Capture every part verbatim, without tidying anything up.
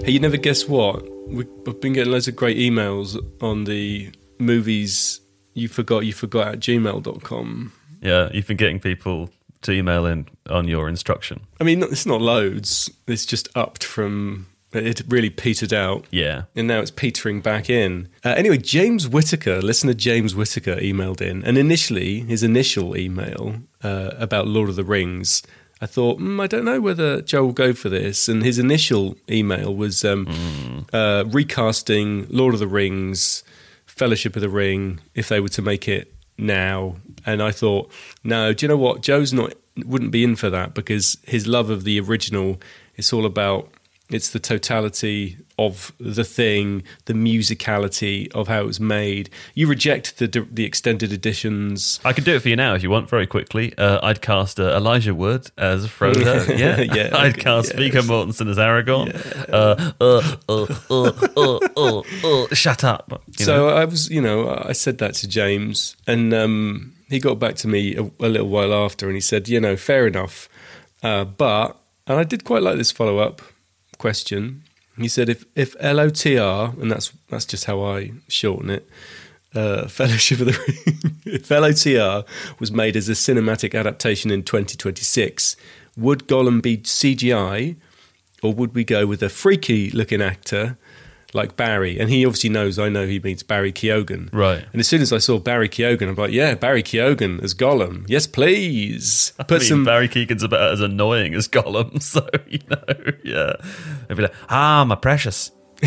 Hey, you never guess what? We've been getting loads of great emails on the movies you forgot you forgot at gmail dot com. Yeah, you've been getting people to email in on your instruction. I mean, it's not loads. It's just upped from... It really petered out. Yeah. And now it's petering back in. Uh, anyway, James Whittaker, listener James Whittaker emailed in. And initially, his initial email uh, about Lord of the Rings, I thought, mm, I don't know whether Joe will go for this. And his initial email was um, mm. uh, recasting Lord of the Rings, Fellowship of the Ring, if they were to make it now. And I thought, no, do you know what? Joe's not wouldn't be in for that because his love of the original, it's all about... It's the totality of the thing, the musicality of how it was made. You reject the the extended editions. I could do it for you now if you want, very quickly. Uh, I'd cast uh, Elijah Wood as Frodo. Yeah, yeah. I'd okay, cast yeah. Viggo Mortensen as Aragorn. Yeah. Uh, uh, uh, uh, uh, uh, uh, shut up. You so know? I was, you know, I said that to James, and um, he got back to me a, a little while after, and he said, you know, fair enough, uh, but and I did quite like this follow up question. He said if if L O T R, and that's that's just how I shorten it, uh, Fellowship of the Ring, if L O T R was made as a cinematic adaptation in twenty twenty-six, would Gollum be C G I, or would we go with a freaky looking actor like Barry? And he obviously knows I know he means Barry Keoghan. Right. And as soon as I saw Barry Keoghan, I'm like, yeah, Barry Keoghan as Gollum. Yes, please. I Put mean, some... Barry Keoghan's about as annoying as Gollum, so, you know, yeah. They'd be like, ah, my precious.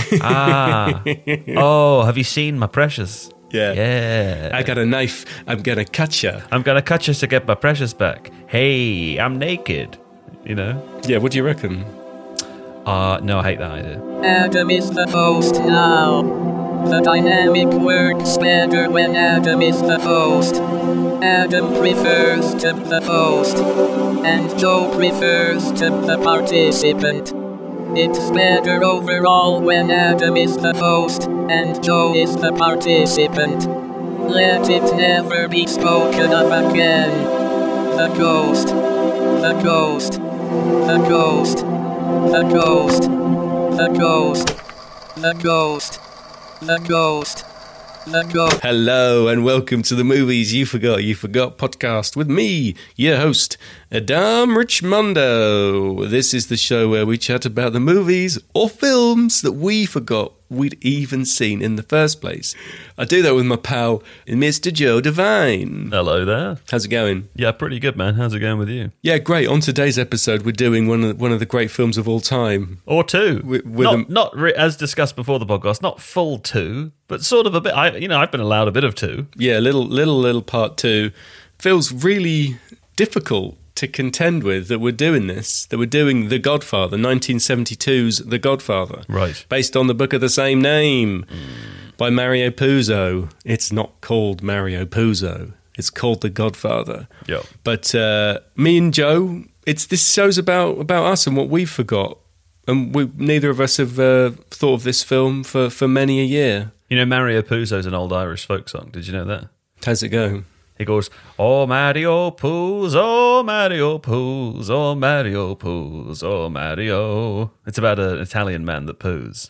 Ah. Oh, have you seen my precious? Yeah. Yeah. I got a knife. I'm going to cut you. I'm going to cut you to get my precious back. Hey, I'm naked. You know? Yeah, what do you reckon? Uh, no, I hate that idea. Adam is the host now. The dynamic works better when Adam is the host. Adam prefers to the host, and Joe prefers to the participant. It's better overall when Adam is the host, and Joe is the participant. Let it never be spoken of again. The ghost. The ghost. The ghost. The ghost, the ghost, the ghost, the ghost, the ghost. Hello and welcome to the Movies You Forgot You Forgot podcast with me, your host, Adam Richmondo. This is the show where we chat about the movies or films that we forgot we'd even seen in the first place. I do that with my pal, Mister Joe Devine. Hello there. How's it going? Yeah, pretty good, man. How's it going with you? Yeah, great. On today's episode, we're doing one of the, one of the great films of all time. Or two. With, with not, a, not re- as discussed before the podcast, not full two, but sort of a bit. I, you know, I've been allowed a bit of two. Yeah, little, little, little part two. Feels really difficult to contend with that we're doing this, that we're doing The Godfather, nineteen seventy-two's The Godfather. Right. Based on the book of the same name mm. by Mario Puzo. It's not called Mario Puzo. It's called The Godfather. Yeah. But uh, me and Joe, it's this show's about, about us and what we forgot. And we neither of us have uh, thought of this film for, for many a year. You know, Mario Puzo's an old Irish folk song. Did you know that? How's it go? He goes, oh, Mario Poos, oh, Mario Poos, oh, Mario Poos, oh, Mario. It's about an Italian man that poos.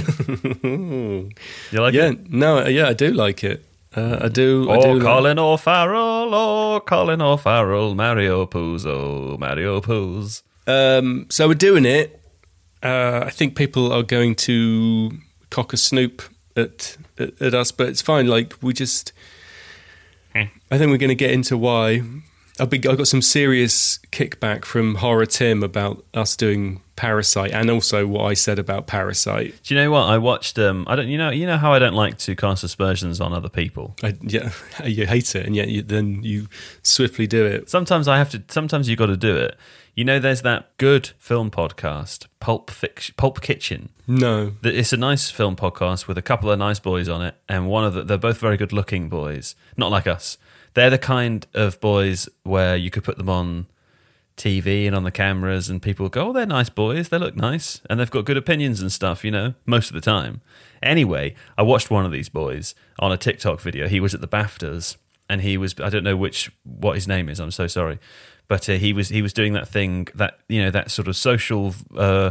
You like yeah, it? No, yeah, I do like it. Uh, I do. Oh, I do Colin like... O'Farrell, oh, Colin O'Farrell, Mario Poos, oh, Mario Poos. Um, so we're doing it. Uh, I think people are going to cock a snoop at, at, at us, but it's fine. Like, we just... I think we're going to get into why. I've, been, I've got some serious kickback from Horror Tim about us doing Parasite, and also what I said about Parasite. Do you know what I watched? Um, I don't. You know. You know how I don't like to cast aspersions on other people. I, yeah, you hate it, and yet you, then you swiftly do it. Sometimes I have to. Sometimes you got to do it. You know, there's that good film podcast, Pulp Fiction, Pulp Kitchen. No, it's a nice film podcast with a couple of nice boys on it, and one of the, they're both very good-looking boys, not like us. They're the kind of boys where you could put them on T V and on the cameras, and people go, "Oh, they're nice boys. They look nice, and they've got good opinions and stuff." You know, most of the time. Anyway, I watched one of these boys on a TikTok video. He was at the BAFTAs, and he was—I don't know which what his name is. I'm so sorry. But uh, he was he was doing that thing that, you know, that sort of social uh,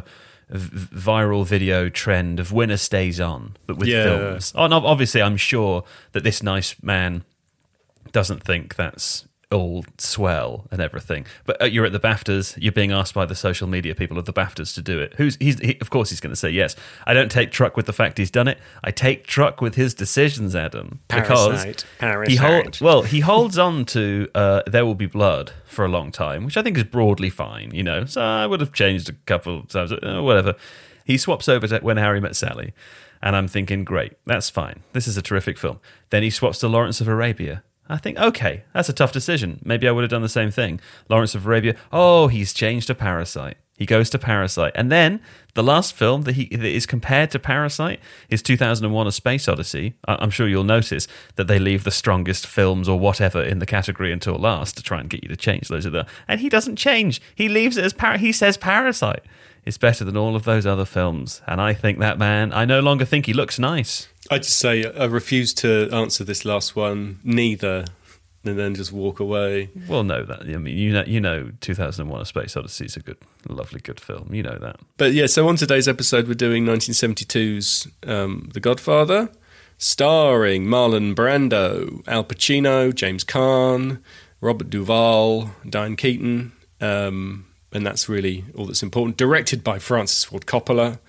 v- viral video trend of winner stays on, but with Yeah. films. Oh, and ob- obviously, I'm sure that this nice man doesn't think that's all swell and everything. But uh, you're at the BAFTAs, you're being asked by the social media people of the BAFTAs to do it. Who's he's he, of course he's going to say yes. I don't take truck with the fact he's done it. I take truck with his decisions, Adam, Parasite. because he hold, well he holds on to uh, There Will Be Blood for a long time, which I think is broadly fine. You know, so I would have changed a couple of times, uh, whatever. He swaps over to When Harry Met Sally, and I'm thinking, great, that's fine. This is a terrific film. Then he swaps to Lawrence of Arabia. I think, okay, that's a tough decision. Maybe I would have done the same thing. Lawrence of Arabia, oh, he's changed to Parasite. He goes to Parasite. And then the last film that, he, that is compared to Parasite is two thousand one A Space Odyssey. I'm sure you'll notice that they leave the strongest films or whatever in the category until last to try and get you to change those. Other. And he doesn't change. He leaves it as Par- he says Parasite is better than all of those other films. And I think that man, I no longer think he looks nice. I just say I refuse to answer this last one. Neither, and then just walk away. Well, no, that I mean, you know, you know, two thousand one: A Space Odyssey is a good, lovely, good film. You know that. But yeah, so on today's episode, we're doing nineteen seventy-two's um, The Godfather, starring Marlon Brando, Al Pacino, James Caan, Robert Duvall, Diane Keaton, um, and that's really all that's important. Directed by Francis Ford Coppola.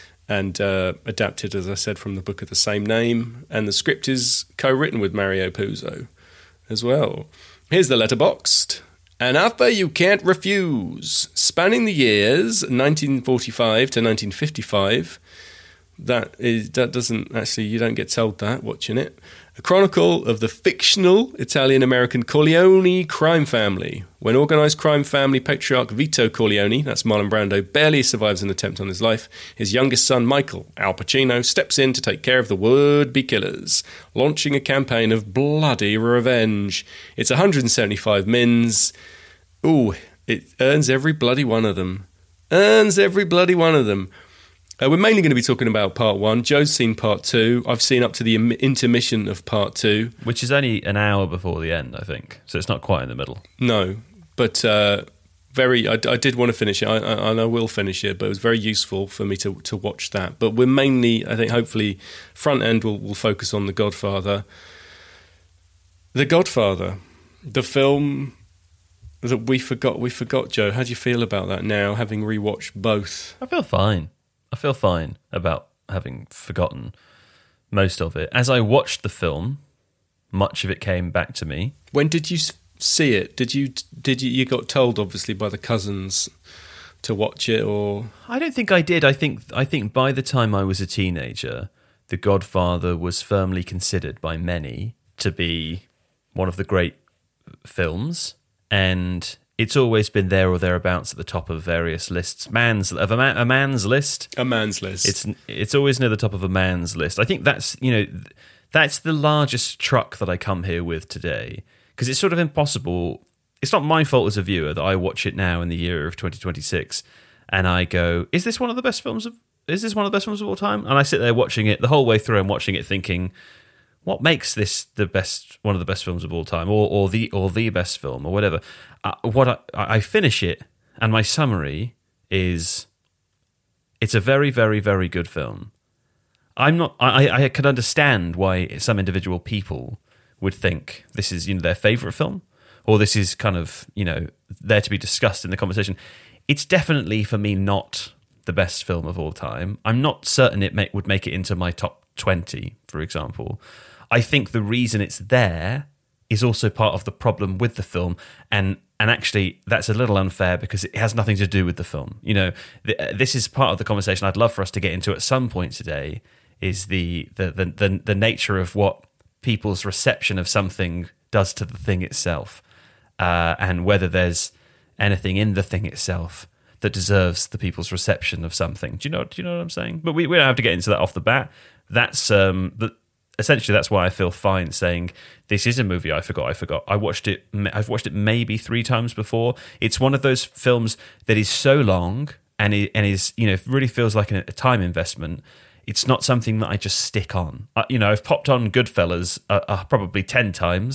And uh, adapted, as I said, from the book of the same name. And the script is co-written with Mario Puzo as well. Here's the letterboxed. An offer you can't refuse. Spanning the years nineteen forty-five to nineteen fifty-five. That is that doesn't actually, you don't get told that watching it. A chronicle of the fictional Italian-American Corleone crime family. When organised crime family patriarch Vito Corleone, that's Marlon Brando, barely survives an attempt on his life, his youngest son, Michael, Al Pacino, steps in to take care of the would-be killers, launching a campaign of bloody revenge. It's one hundred seventy-five mins. Ooh, it earns every bloody one of them. Earns every bloody one of them. Uh, we're mainly going to be talking about part one. Joe's seen part two. I've seen up to the im- intermission of part two. Which is only an hour before the end, I think. So it's not quite in the middle. No, but uh, very. I, I did want to finish it, I, I, and I will finish it, but it was very useful for me to, to watch that. But we're mainly, I think, hopefully, front end will will focus on The Godfather. The Godfather, the film that we forgot. We forgot, Joe. How do you feel about that now, having rewatched both? I feel fine. I feel fine about having forgotten most of it. As I watched the film, much of it came back to me. When did you see it? Did you did you you got told obviously by the cousins to watch it, or I don't think I did. I think I think by the time I was a teenager, The Godfather was firmly considered by many to be one of the great films, and it's always been there or thereabouts at the top of various lists. Man's of a, man, a man's list. a man's list? It's it's always near the top of a man's list. I think that's you know that's the largest truck that I come here with today, because it's sort of impossible. It's not my fault as a viewer that I watch it now in the year of twenty twenty-six and I go, is this one of the best films of is this one of the best films of all time? And I sit there watching it the whole way through and watching it thinking, what makes this the best, one of the best films of all time, or or the or the best film, or whatever? Uh, what I, I finish it, and my summary is, it's a very, very, very good film. I'm not. I I can understand why some individual people would think this is you know their favorite film, or this is kind of you know there to be discussed in the conversation. It's definitely for me not the best film of all time. I'm not certain it may, would make it into my top twenty, for example. I think the reason it's there is also part of the problem with the film, and and actually that's a little unfair because it has nothing to do with the film. You know, th- this is part of the conversation I'd love for us to get into at some point today. Is the the the the, the nature of what people's reception of something does to the thing itself, uh, and whether there's anything in the thing itself that deserves the people's reception of something. Do you know? Do you know what I'm saying? But we, we don't have to get into that off the bat. That's um, the, essentially that's why I feel fine saying this is a movie I forgot. I forgot. I watched it. I've watched it maybe three times before. It's one of those films that is so long and it, and is you know really feels like a, a time investment. It's not something that I just stick on. Uh, you know, I've popped on Goodfellas uh, uh, probably ten times.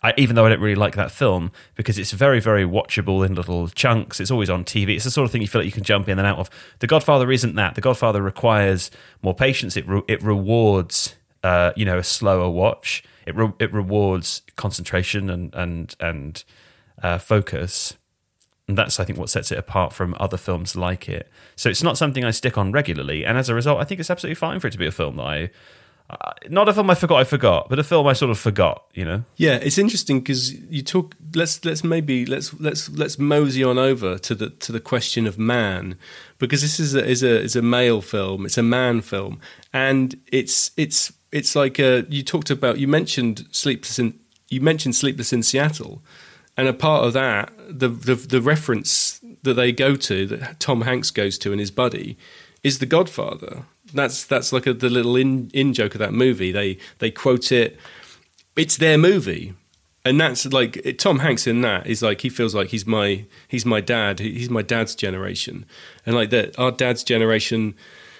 I, even though I don't really like that film, because it's very, very watchable in little chunks. It's always on T V. It's the sort of thing you feel like you can jump in and out of. The Godfather isn't that. The Godfather requires more patience. It re- it rewards, uh, you know, a slower watch. It re- it rewards concentration and and and uh, focus. And that's, I think, what sets it apart from other films like it. So it's not something I stick on regularly. And as a result, I think it's absolutely fine for it to be a film that I... Uh, not a film I forgot I forgot, but a film I sort of forgot, you know? Yeah, it's interesting because you talk... Let's let's maybe... Let's let's let's mosey on over to the to the question of man. Because this is a, is a, is a male film. It's a man film. And it's it's it's like... A, you talked about... You mentioned Sleepless in... You mentioned Sleepless in Seattle. And a part of that, the, the the reference that they go to, that Tom Hanks goes to and his buddy, is The Godfather. That's that's like a, the little in, in joke of that movie. They they quote it. It's their movie, and that's like it, Tom Hanks in that is like he feels like he's my he's my dad. He's my dad's generation, and like that our dad's generation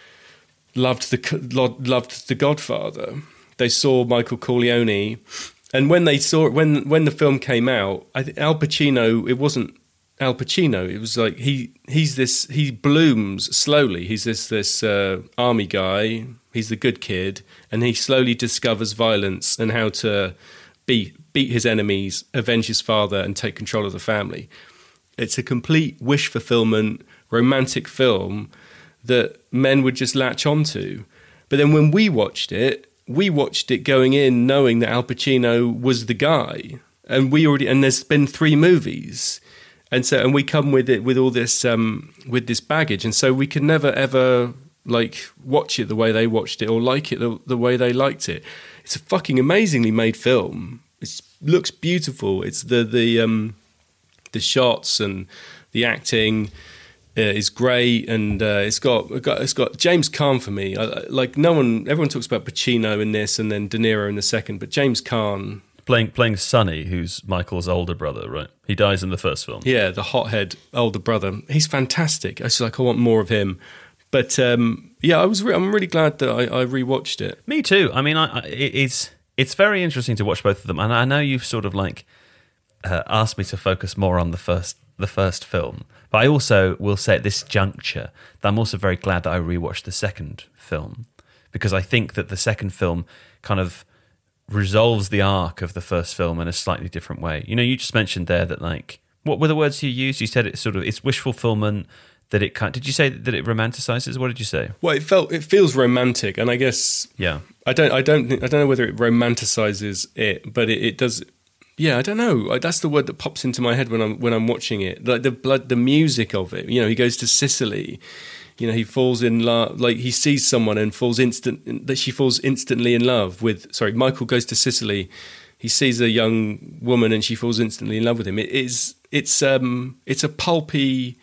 loved the loved The Godfather. They saw Michael Corleone. And when they saw it, when when the film came out, I think Al Pacino, it wasn't Al Pacino. It was like he he's this he blooms slowly. He's this this uh, army guy. He's the good kid, and he slowly discovers violence and how to beat beat his enemies, avenge his father, and take control of the family. It's a complete wish fulfillment, romantic film that men would just latch onto. But then when we watched it. We watched it going in knowing that Al Pacino was the guy, and we already and there's been three movies, and so and we come with it with all this um, with this baggage, and so we can never ever like watch it the way they watched it or like it the, the way they liked it. It's a fucking amazingly made film. It looks beautiful. It's the the um, the shots and the acting. Uh, is great, and uh, it's got it's got James Caan for me. I, like no one, everyone talks about Pacino in this, and then De Niro in the second, but James Caan playing playing Sonny, who's Michael's older brother, right? He dies in the first film. Yeah, the hothead older brother. He's fantastic. I was like, I want more of him. But um, yeah, I was. Re- I'm really glad that I, I rewatched it. Me too. I mean, I, I, it's it's very interesting to watch both of them, and I know you've sort of like uh, asked me to focus more on the first the first film. But I also will say at this juncture that I'm also very glad that I rewatched the second film, because I think that the second film kind of resolves the arc of the first film in a slightly different way. You know, you just mentioned there that, like, what were the words you used? You said it's sort of, it's wish fulfillment, that it can't, did you say that it romanticizes? What did you say? Well, it felt, it feels romantic, and I guess, yeah, I don't, I don't think, I don't know whether it romanticizes it, but it, it does. Yeah, I don't know. That's the word that pops into my head when I'm when I'm watching it. Like the blood, the music of it. You know, he goes to Sicily. You know, he falls in love. Like he sees someone and falls instant. That she falls instantly in love with. Sorry, Michael goes to Sicily. He sees a young woman and she falls instantly in love with him. It is. It's um. It's a pulpy,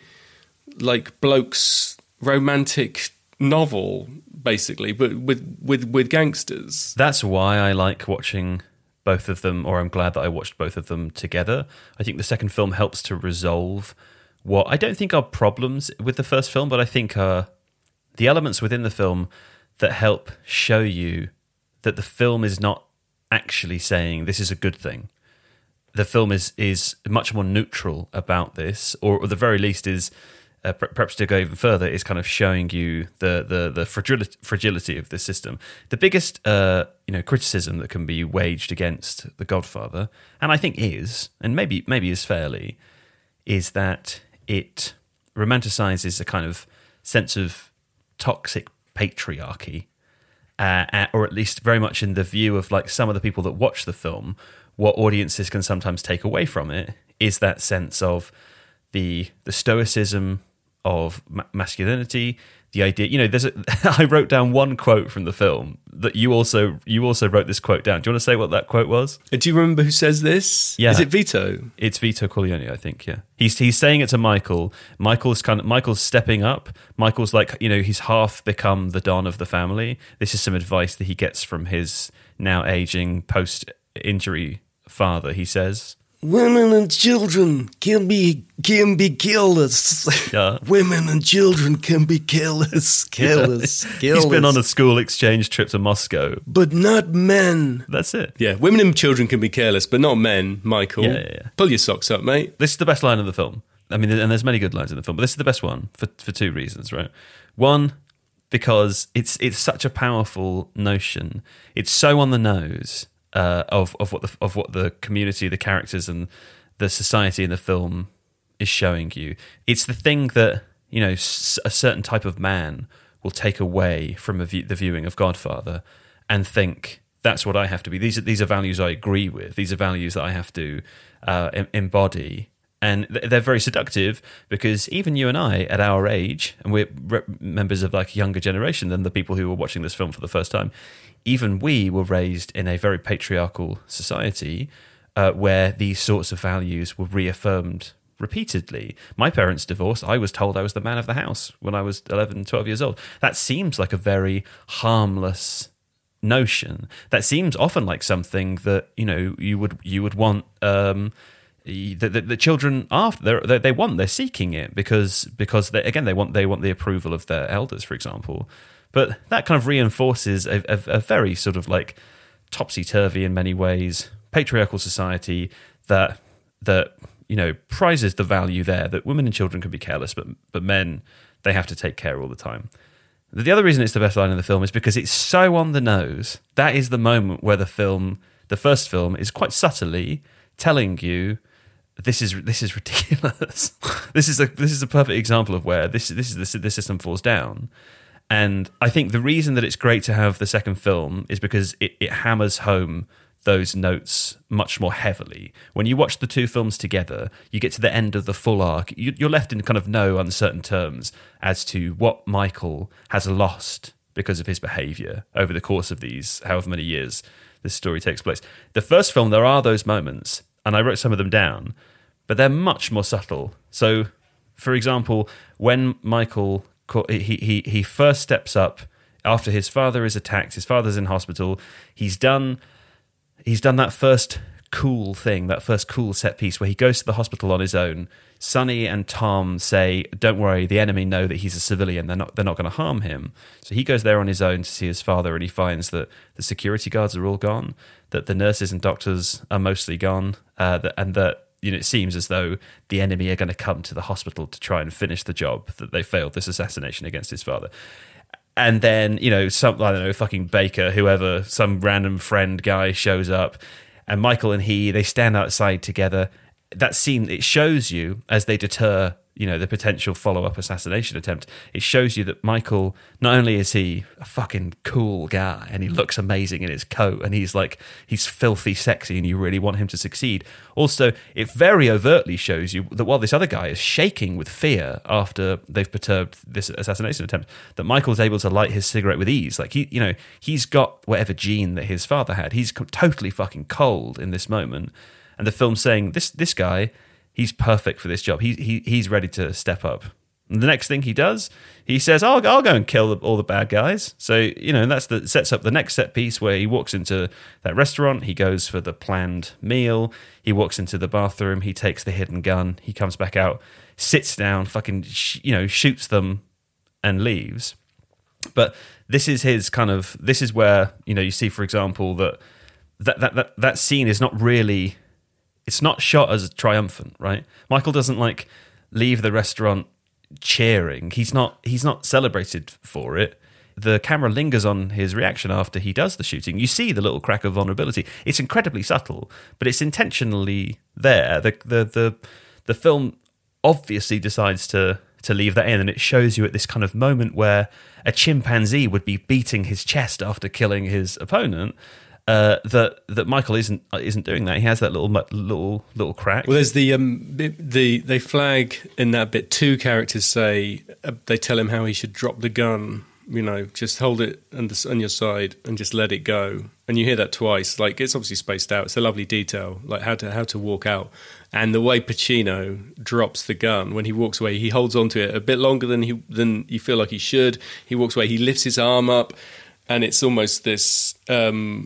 like blokes romantic novel, basically, but with with with gangsters. That's why I like watching both of them, or I'm glad that I watched both of them together. I think the second film helps to resolve what I don't think are problems with the first film, but I think are the elements within the film that help show you that the film is not actually saying this is a good thing. The film is is much more neutral about this, or at the very least is, uh, perhaps to go even further, is kind of showing you the the, the fragility, fragility of the system. The biggest uh, you know criticism that can be waged against The Godfather, and I think is, and maybe maybe is fairly, is that it romanticizes a kind of sense of toxic patriarchy, uh, or at least very much in the view of like some of the people that watch the film. What audiences can sometimes take away from it is that sense of the the stoicism of ma- masculinity, the idea, you know, there's a, I wrote down one quote from the film that you also you also wrote this quote down. Do you want to say what that quote was? Do you remember who says this? Yeah. Is it Vito? It's Vito Corleone, I think, yeah. He's he's saying it to Michael. Michael's kind of Michael's stepping up. Michael's like, you know, he's half become the Don of the family. This is some advice that he gets from his now aging post-injury father, he says. women and children can be can be killers. Yeah. Women and children can be killers, killers, Yeah. killers. He's been on a school exchange trip to Moscow. but not men. That's it. Yeah, women and children can be careless, but not men, Michael. Yeah, yeah, yeah. Pull your socks up, mate. This is the best line of the film. I mean, and there's many good lines in the film, but this is the best one for for two reasons, right? One, because it's it's such a powerful notion. It's so on the nose uh, of of what the of what the community, the characters, and the society in the film is showing you. It's the thing that, you know, s- a certain type of man will take away from a view, the viewing of Godfather and think, that's what I have to be. These are these are values I agree with. These are values that I have to uh, em- embody. And they're very seductive because even you and I, at our age, and we're re- members of like a younger generation than the people who were watching this film for the first time, even we were raised in a very patriarchal society uh, where these sorts of values were reaffirmed repeatedly. My parents divorced. I was told I was the man of the house when I was eleven, twelve years old. That seems like a very harmless notion. That seems often like something that, you know, you would you would want... Um, The, the, the children after they they want they're seeking it because because they, again they want they want the approval of their elders, for example. But that kind of reinforces a, a, a very sort of like topsy-turvy in many ways patriarchal society that that you know prizes the value there that women and children can be careless, but but men, they have to take care all the time. The other reason it's the best line in the film is because it's so on the nose. That is the moment where the film, the first film, is quite subtly telling you, This is this is ridiculous. This is a this is a perfect example of where this this is the, the system falls down. And I think the reason that it's great to have the second film is because it, it hammers home those notes much more heavily. When you watch the two films together, you get to the end of the full arc. You, you're left in kind of no uncertain terms as to what Michael has lost because of his behaviour over the course of these however many years this story takes place. The first film, there are those moments, and I wrote some of them down, but they're much more subtle. So, for example, when Michael he he he first steps up after his father is attacked, his father's in hospital. He's done he's done that first cool thing, that first cool set piece where he goes to the hospital on his own. Sonny and Tom say, "Don't worry, the enemy know that he's a civilian. They're not they're not going to harm him." So he goes there on his own to see his father, and he finds that the security guards are all gone, that the nurses and doctors are mostly gone, uh, that, and that you know it seems as though the enemy are going to come to the hospital to try and finish the job that they failed this assassination against his father. And then you know some I don't know fucking Baker, whoever, some random friend guy shows up, and Michael and he they stand outside together. That scene, it shows you as they deter, you know, the potential follow-up assassination attempt. It shows you that Michael, not only is he a fucking cool guy and he looks amazing in his coat and he's like, he's filthy sexy and you really want him to succeed. Also, it very overtly shows you that while this other guy is shaking with fear after they've perturbed this assassination attempt, that Michael's able to light his cigarette with ease. Like, he, you know, he's got whatever gene that his father had. He's totally fucking cold in this moment. And the film's saying, this this guy, he's perfect for this job. He, he He's ready to step up. And the next thing he does, he says, I'll, I'll go and kill the, all the bad guys. So, you know, that's the sets up the next set piece where he walks into that restaurant. He goes for the planned meal. He walks into the bathroom. He takes the hidden gun. He comes back out, sits down, fucking, sh- you know, shoots them and leaves. But this is his kind of, this is where, you know, you see, for example, that that that that, that scene is not really... It's not shot as triumphant, right? Michael doesn't like leave the restaurant cheering. He's not he's not celebrated for it. The camera lingers on his reaction after he does the shooting. You see the little crack of vulnerability. It's incredibly subtle, but it's intentionally there. The the the, the film obviously decides to to leave that in, and it shows you at this kind of moment where a chimpanzee would be beating his chest after killing his opponent. Uh, that that Michael isn't isn't doing that. He has that little little little crack. Well, there's the um the, the they flag in that bit. Two characters say uh, they tell him how he should drop the gun. You know, just hold it on, the, on your side and just let it go. And you hear that twice. Like, it's obviously spaced out. It's a lovely detail, like how to how to walk out. And the way Pacino drops the gun when he walks away, he holds onto it a bit longer than he than you feel like he should. He walks away. He lifts his arm up, and it's almost this. Um,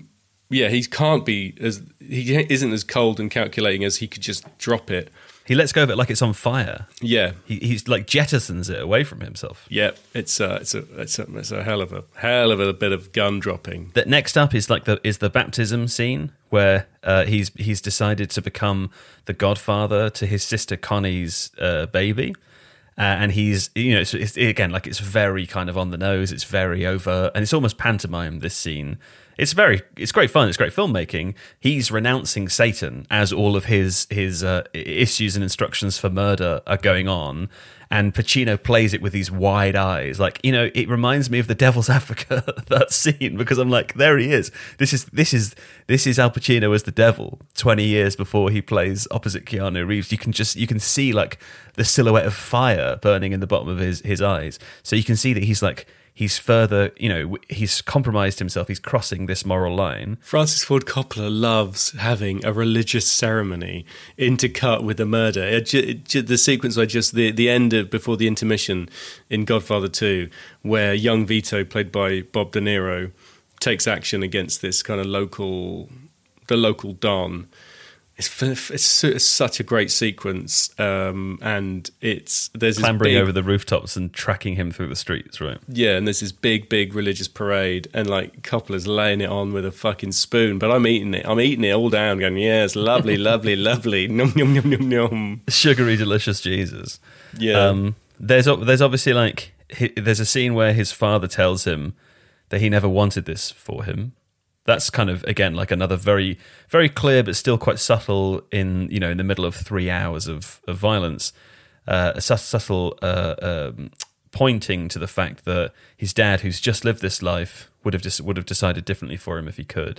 yeah, he can't be as he isn't as cold and calculating as he could just drop it. He lets go of it like it's on fire. Yeah, he, he's like jettisons it away from himself. Yeah, it's a, it's a it's a it's a hell of a hell of a bit of gun dropping. That next up is like the is the baptism scene where uh, he's he's decided to become the godfather to his sister Connie's uh, baby. Uh, and he's, you know, it's, it's, again, like it's very kind of on the nose. It's very overt, and it's almost pantomime. This scene, it's very, it's great fun. It's great filmmaking. He's renouncing Satan as all of his his uh, issues and instructions for murder are going on, and Pacino plays it with these wide eyes. Like, you know, it reminds me of The Devil's Advocate, that scene, because I'm like, there he is. This is this is this is Al Pacino as the devil twenty years before he plays opposite Keanu Reeves. You can just you can see like the silhouette of fire burning in the bottom of his his eyes. So you can see that he's like he's further, you know, he's compromised himself. He's crossing this moral line. Francis Ford Coppola loves having a religious ceremony intercut with a murder. It, it, the sequence where just the, the end of, before the intermission in Godfather two, where young Vito, played by Bob De Niro, takes action against this kind of local, the local Don. It's, it's, it's such a great sequence, um, and it's there's clambering this big, over the rooftops and tracking him through the streets, right? Yeah, and there's this big, big religious parade, and like Coppola's laying it on with a fucking spoon, but I'm eating it. I'm eating it all down, going, yeah, it's lovely, lovely, lovely, nom nom nom nom nom, sugary, delicious Jesus. Yeah. Um, there's there's obviously like he, there's a scene where his father tells him that he never wanted this for him. That's kind of, again, like another very, very clear but still quite subtle in, you know, in the middle of three hours of, of violence, uh, a subtle uh, um, pointing to the fact that his dad, who's just lived this life, would have just would have decided differently for him if he could.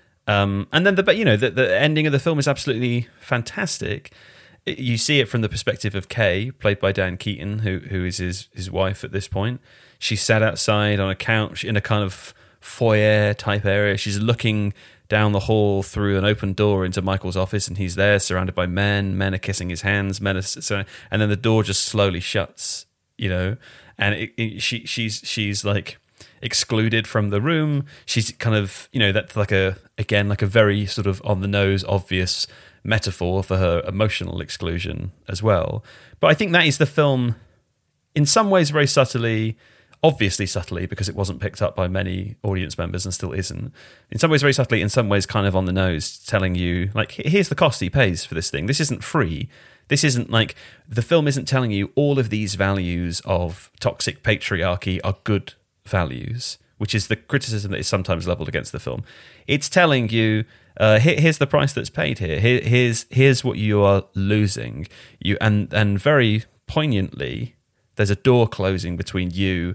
Um, and then the, you know, the, the ending of the film is absolutely fantastic. You see it from the perspective of Kay, played by Diane Keaton, who who is his his wife at this point. She's sat outside on a couch in a kind of foyer type area. She's looking down the hall through an open door into Michael's office, and he's there surrounded by men. Men are kissing his hands. Men are so, and then the door just slowly shuts. You know, and it, it, she she's she's like excluded from the room. She's kind of, you know, that's like a again like a very sort of on the nose obvious metaphor for her emotional exclusion as well. But I think that is the film, in some ways, very subtly. Obviously subtly, because it wasn't picked up by many audience members and still isn't. In some ways very subtly, in some ways kind of on the nose, telling you, like, here's the cost he pays for this thing. This isn't free. This isn't like, the film isn't telling you all of these values of toxic patriarchy are good values, which is the criticism that is sometimes leveled against the film. It's telling you, uh, here, here's the price that's paid here. here. Here's here's what you are losing. You and and very poignantly, there's a door closing between you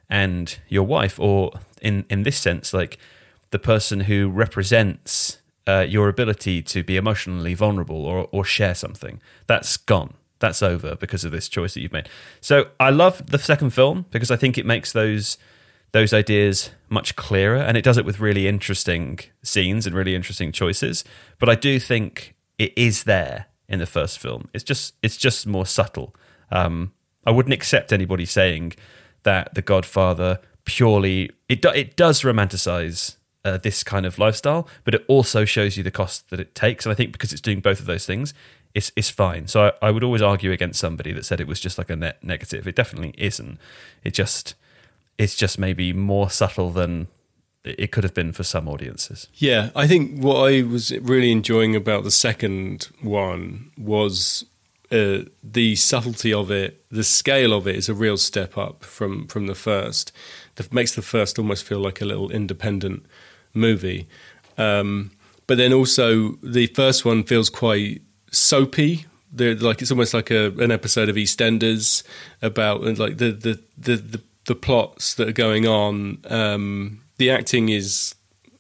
and your wife, or in, in this sense, like the person who represents uh, your ability to be emotionally vulnerable or, or share something. That's gone. That's over because of this choice that you've made. So I love the second film because I think it makes those those ideas much clearer, and it does it with really interesting scenes and really interesting choices. But I do think it is there in the first film. It's just it's just more subtle. Um, I wouldn't accept anybody saying that The Godfather purely it do, it does romanticize uh, this kind of lifestyle, but it also shows you the cost that it takes. And I think because it's doing both of those things, it's it's fine. So I, I would always argue against somebody that said it was just like a net negative. It definitely isn't. It just it's just maybe more subtle than it could have been for some audiences. Yeah, I think what I was really enjoying about the second one was uh, the subtlety of it. The scale of it is a real step up from, from the first. That makes the first almost feel like a little independent movie. Um, but then also the first one feels quite soapy. They're like it's almost like a, an episode of EastEnders about like the the, the, the, the plots that are going on. Um, the acting is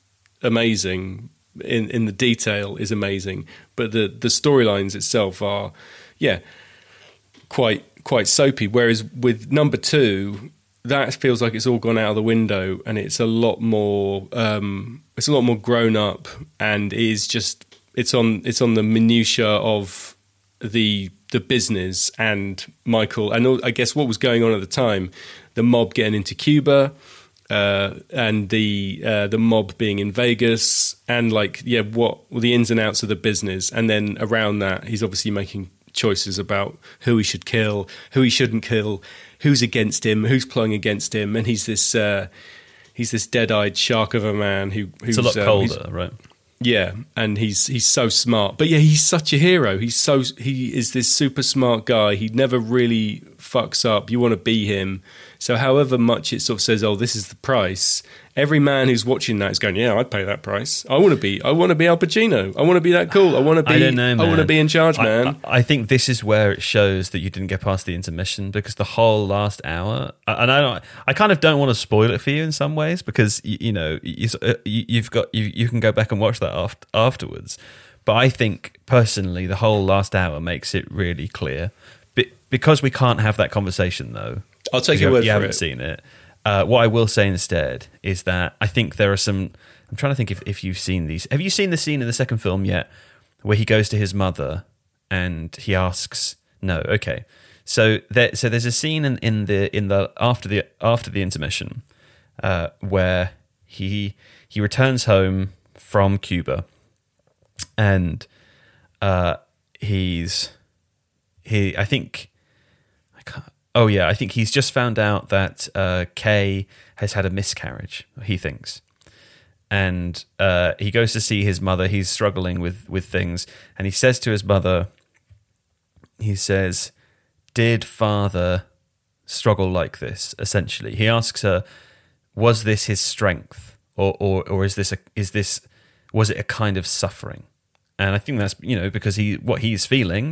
amazing, in in the detail is amazing, but the, the storylines itself are, yeah, quite quite soapy. Whereas with number two, that feels like it's all gone out of the window, and it's a lot more um, it's a lot more grown up, and it is just it's on it's on the minutiae of the the business and Michael, and I guess what was going on at the time, the mob getting into Cuba. uh, and the uh, the mob being in Vegas, and like yeah, what well, the ins and outs of the business, and then around that, he's obviously making choices about who he should kill, who he shouldn't kill, who's against him, who's plotting against him, and he's this uh, he's this dead-eyed shark of a man who who's it's a lot uh, colder, right? Yeah, and he's he's so smart, but yeah, he's such a hero. He's so he is this super smart guy. He never really fucks up. You want to be him. So, however much it sort of says, "Oh, this is the price," every man who's watching that is going, "Yeah, I'd pay that price. I want to be. I want to be Al Pacino. I want to be that cool. I want to be. I don't know, man. I want to be in charge, I, man." I, I think this is where it shows that you didn't get past the intermission, because the whole last hour, and I don't, I kind of don't want to spoil it for you in some ways, because you, you know you, you've got you, you can go back and watch that after, afterwards. But I think personally, the whole last hour makes it really clear. Be, because we can't have that conversation, though. I'll take your your word you for haven't it. seen it. Uh, what I will say instead is that I think there are some. I'm trying to think if, if you've seen these. Have you seen the scene in the second film yet, where he goes to his mother and he asks? No, okay. So there, so there's a scene in, in the in the after the after the intermission uh, where he he returns home from Cuba, and uh, he's he I think I can't. Oh, yeah, I think he's just found out that uh, Kay has had a miscarriage, he thinks. And uh, he goes to see his mother. He's struggling with, with things. And he says to his mother, he says, "Did father struggle like this?" Essentially. He asks her, was this his strength? Or or, or is this a, is this was it a kind of suffering? And I think that's, you know, because he what he's feeling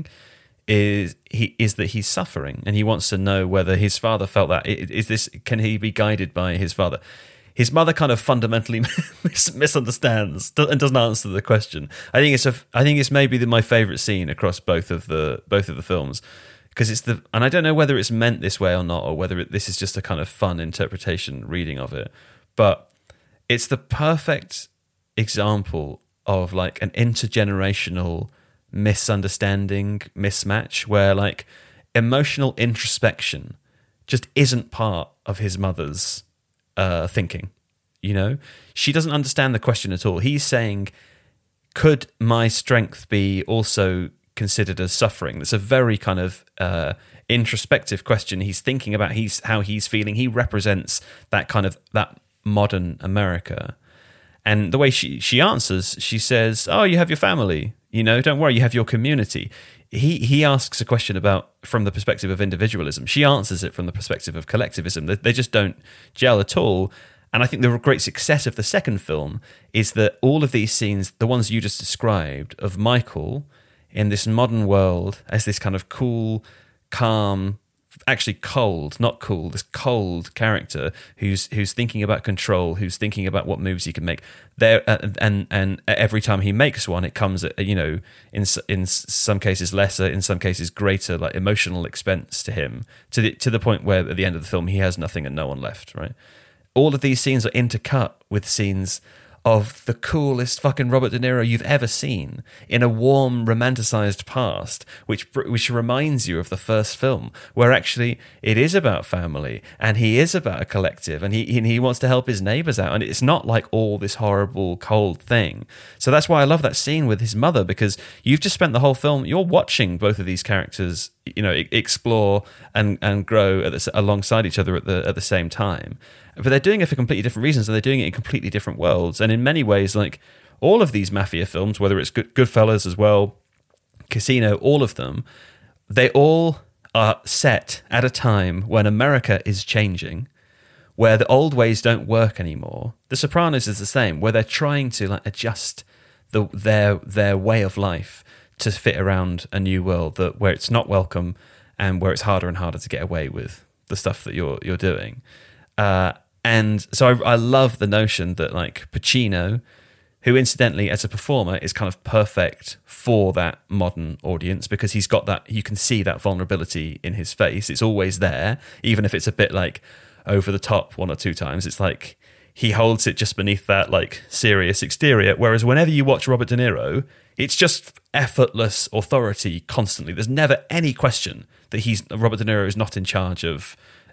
is he is that he's suffering, and he wants to know whether his father felt that. Is this, can he be guided by his father? His mother kind of fundamentally mis- misunderstands and doesn't answer the question. I think it's a I think it's maybe the, my favorite scene across both of the both of the films, because it's the and I don't know whether it's meant this way or not, or whether it, this is just a kind of fun interpretation reading of it, but it's the perfect example of like an intergenerational misunderstanding mismatch, where like emotional introspection just isn't part of his mother's uh thinking. You know, she doesn't understand the question at all. He's saying, could my strength be also considered as suffering? That's a very kind of uh introspective question. He's thinking about he's how he's feeling. He represents that kind of that modern America. And the way she she answers, she says, "Oh, you have your family. You know, don't worry, you have your community." He he asks a question about from the perspective of individualism. She answers it from the perspective of collectivism. They, they just don't gel at all. And I think the great success of the second film is that all of these scenes, the ones you just described, of Michael in this modern world as this kind of cool, calm, actually cold, not cool, this cold character who's who's thinking about control, who's thinking about what moves he can make. There uh, and and every time he makes one, it comes at, you know, in in some cases lesser, in some cases greater, like emotional expense to him, to the to the point where at the end of the film he has nothing and no one left. Right, all of these scenes are intercut with scenes of the coolest fucking Robert De Niro you've ever seen in a warm, romanticized past, which which reminds you of the first film, where actually it is about family, and he is about a collective, and he and he wants to help his neighbors out, and it's not like all this horrible, cold thing. So that's why I love that scene with his mother, because you've just spent the whole film, you're watching both of these characters, you know, explore and and grow at the, alongside each other at the at the same time. But they're doing it for completely different reasons, and they're doing it in completely different worlds. And in many ways, like all of these mafia films, whether it's Good, Goodfellas as well, Casino, all of them, they all are set at a time when America is changing, where the old ways don't work anymore. The Sopranos is the same, where they're trying to like adjust the their their way of life to fit around a new world that where it's not welcome and where it's harder and harder to get away with the stuff that you're you're doing. Uh, And so I, I love the notion that like Pacino, who incidentally as a performer is kind of perfect for that modern audience, because he's got that, you can see that vulnerability in his face. It's always there, even if it's a bit like over the top one or two times. It's like he holds it just beneath that like serious exterior. Whereas whenever you watch Robert De Niro, it's just effortless authority constantly. There's never any question that he's Robert De Niro is not in charge of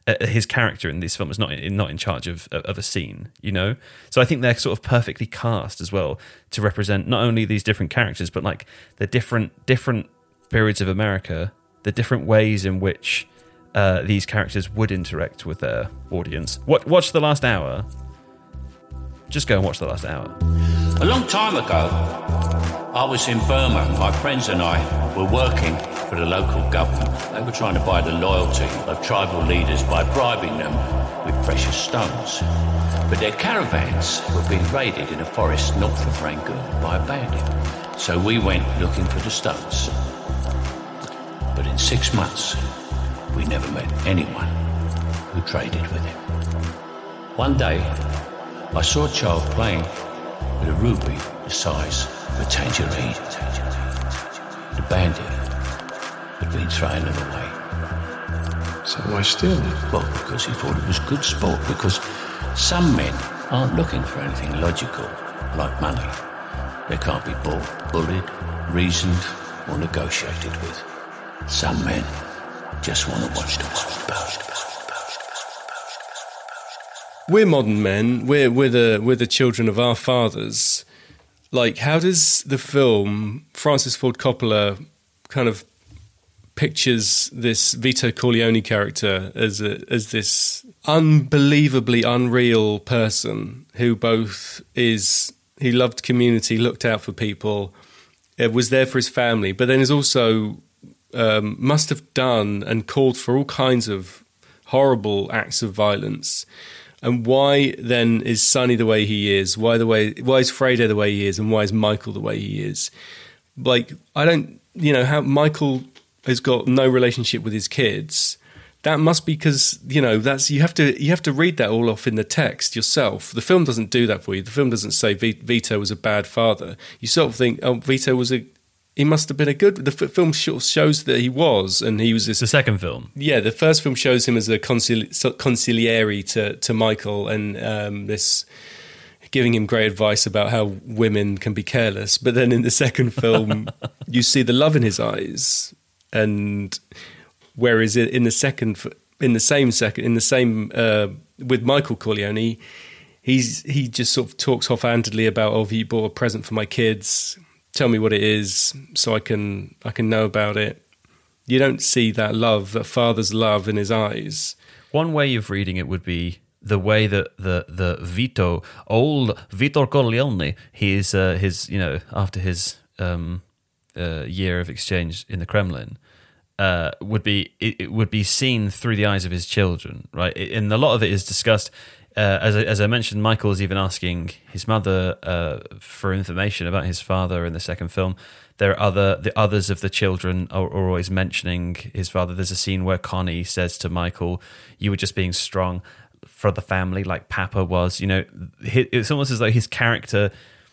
uh, his character in this film is not in, not in charge of of a scene, you know. So I think they're sort of perfectly cast as well to represent not only these different characters, but like the different different periods of America, the different ways in which uh, these characters would interact with their audience. Watch, watch the last hour. Just go and watch the last hour. A long time ago, I was in Burma. My friends and I were working for the local government. They were trying to buy the loyalty of tribal leaders by bribing them with precious stones. But their caravans were being raided in a forest north of Rangoon by a bandit. So we went looking for the stones. But in six months, we never met anyone who traded with him. One day, I saw a child playing with a ruby the size of a tangerine. The bandit had been throwing them away. So why steal them? Well, because he thought it was good sport, because some men aren't looking for anything logical, like money. They can't be bought, bullied, reasoned, or negotiated with. Some men just want to watch the world burn. We're modern men. We're we're the we're the children of our fathers. Like, how does the film Francis Ford Coppola kind of pictures this Vito Corleone character as a, as this unbelievably unreal person who both is he loved community, looked out for people, uh, was there for his family, but then is also um, must have done and called for all kinds of horrible acts of violence. And why then is Sonny the way he is? Why the way? Why is Fredo the way he is? And why is Michael the way he is? Like, I don't, you know, how Michael has got no relationship with his kids. That must be because, you know, that's you have to you have to read that all off in the text yourself. The film doesn't do that for you. The film doesn't say Vito was a bad father. You sort of think, oh, Vito was a he must have been a good. The film shows that he was, and he was this. The second film, yeah, the first film shows him as a concili- conciliary to to Michael, and um, this giving him great advice about how women can be careless. But then in the second film, you see the love in his eyes, and whereas in the second, in the same second, in the same uh, with Michael Corleone, he's he just sort of talks offhandedly about, oh, you bought a present for my kids. Tell me what it is so I can I can know about it. You don't see that love, that father's love in his eyes. One way of reading it would be the way that the the Vito, old Vito Corleone, his uh, his you know after his um, uh, year of exchange in the Kremlin, uh, would be it, it would be seen through the eyes of his children, right? And a lot of it is discussed. Uh, as, I, as I mentioned, Michael is even asking his mother uh, for information about his father in the second film. There are other the others of the children are, are always mentioning his father. There's a scene where Connie says to Michael, "You were just being strong for the family, like Papa was." You know, it's almost as though his character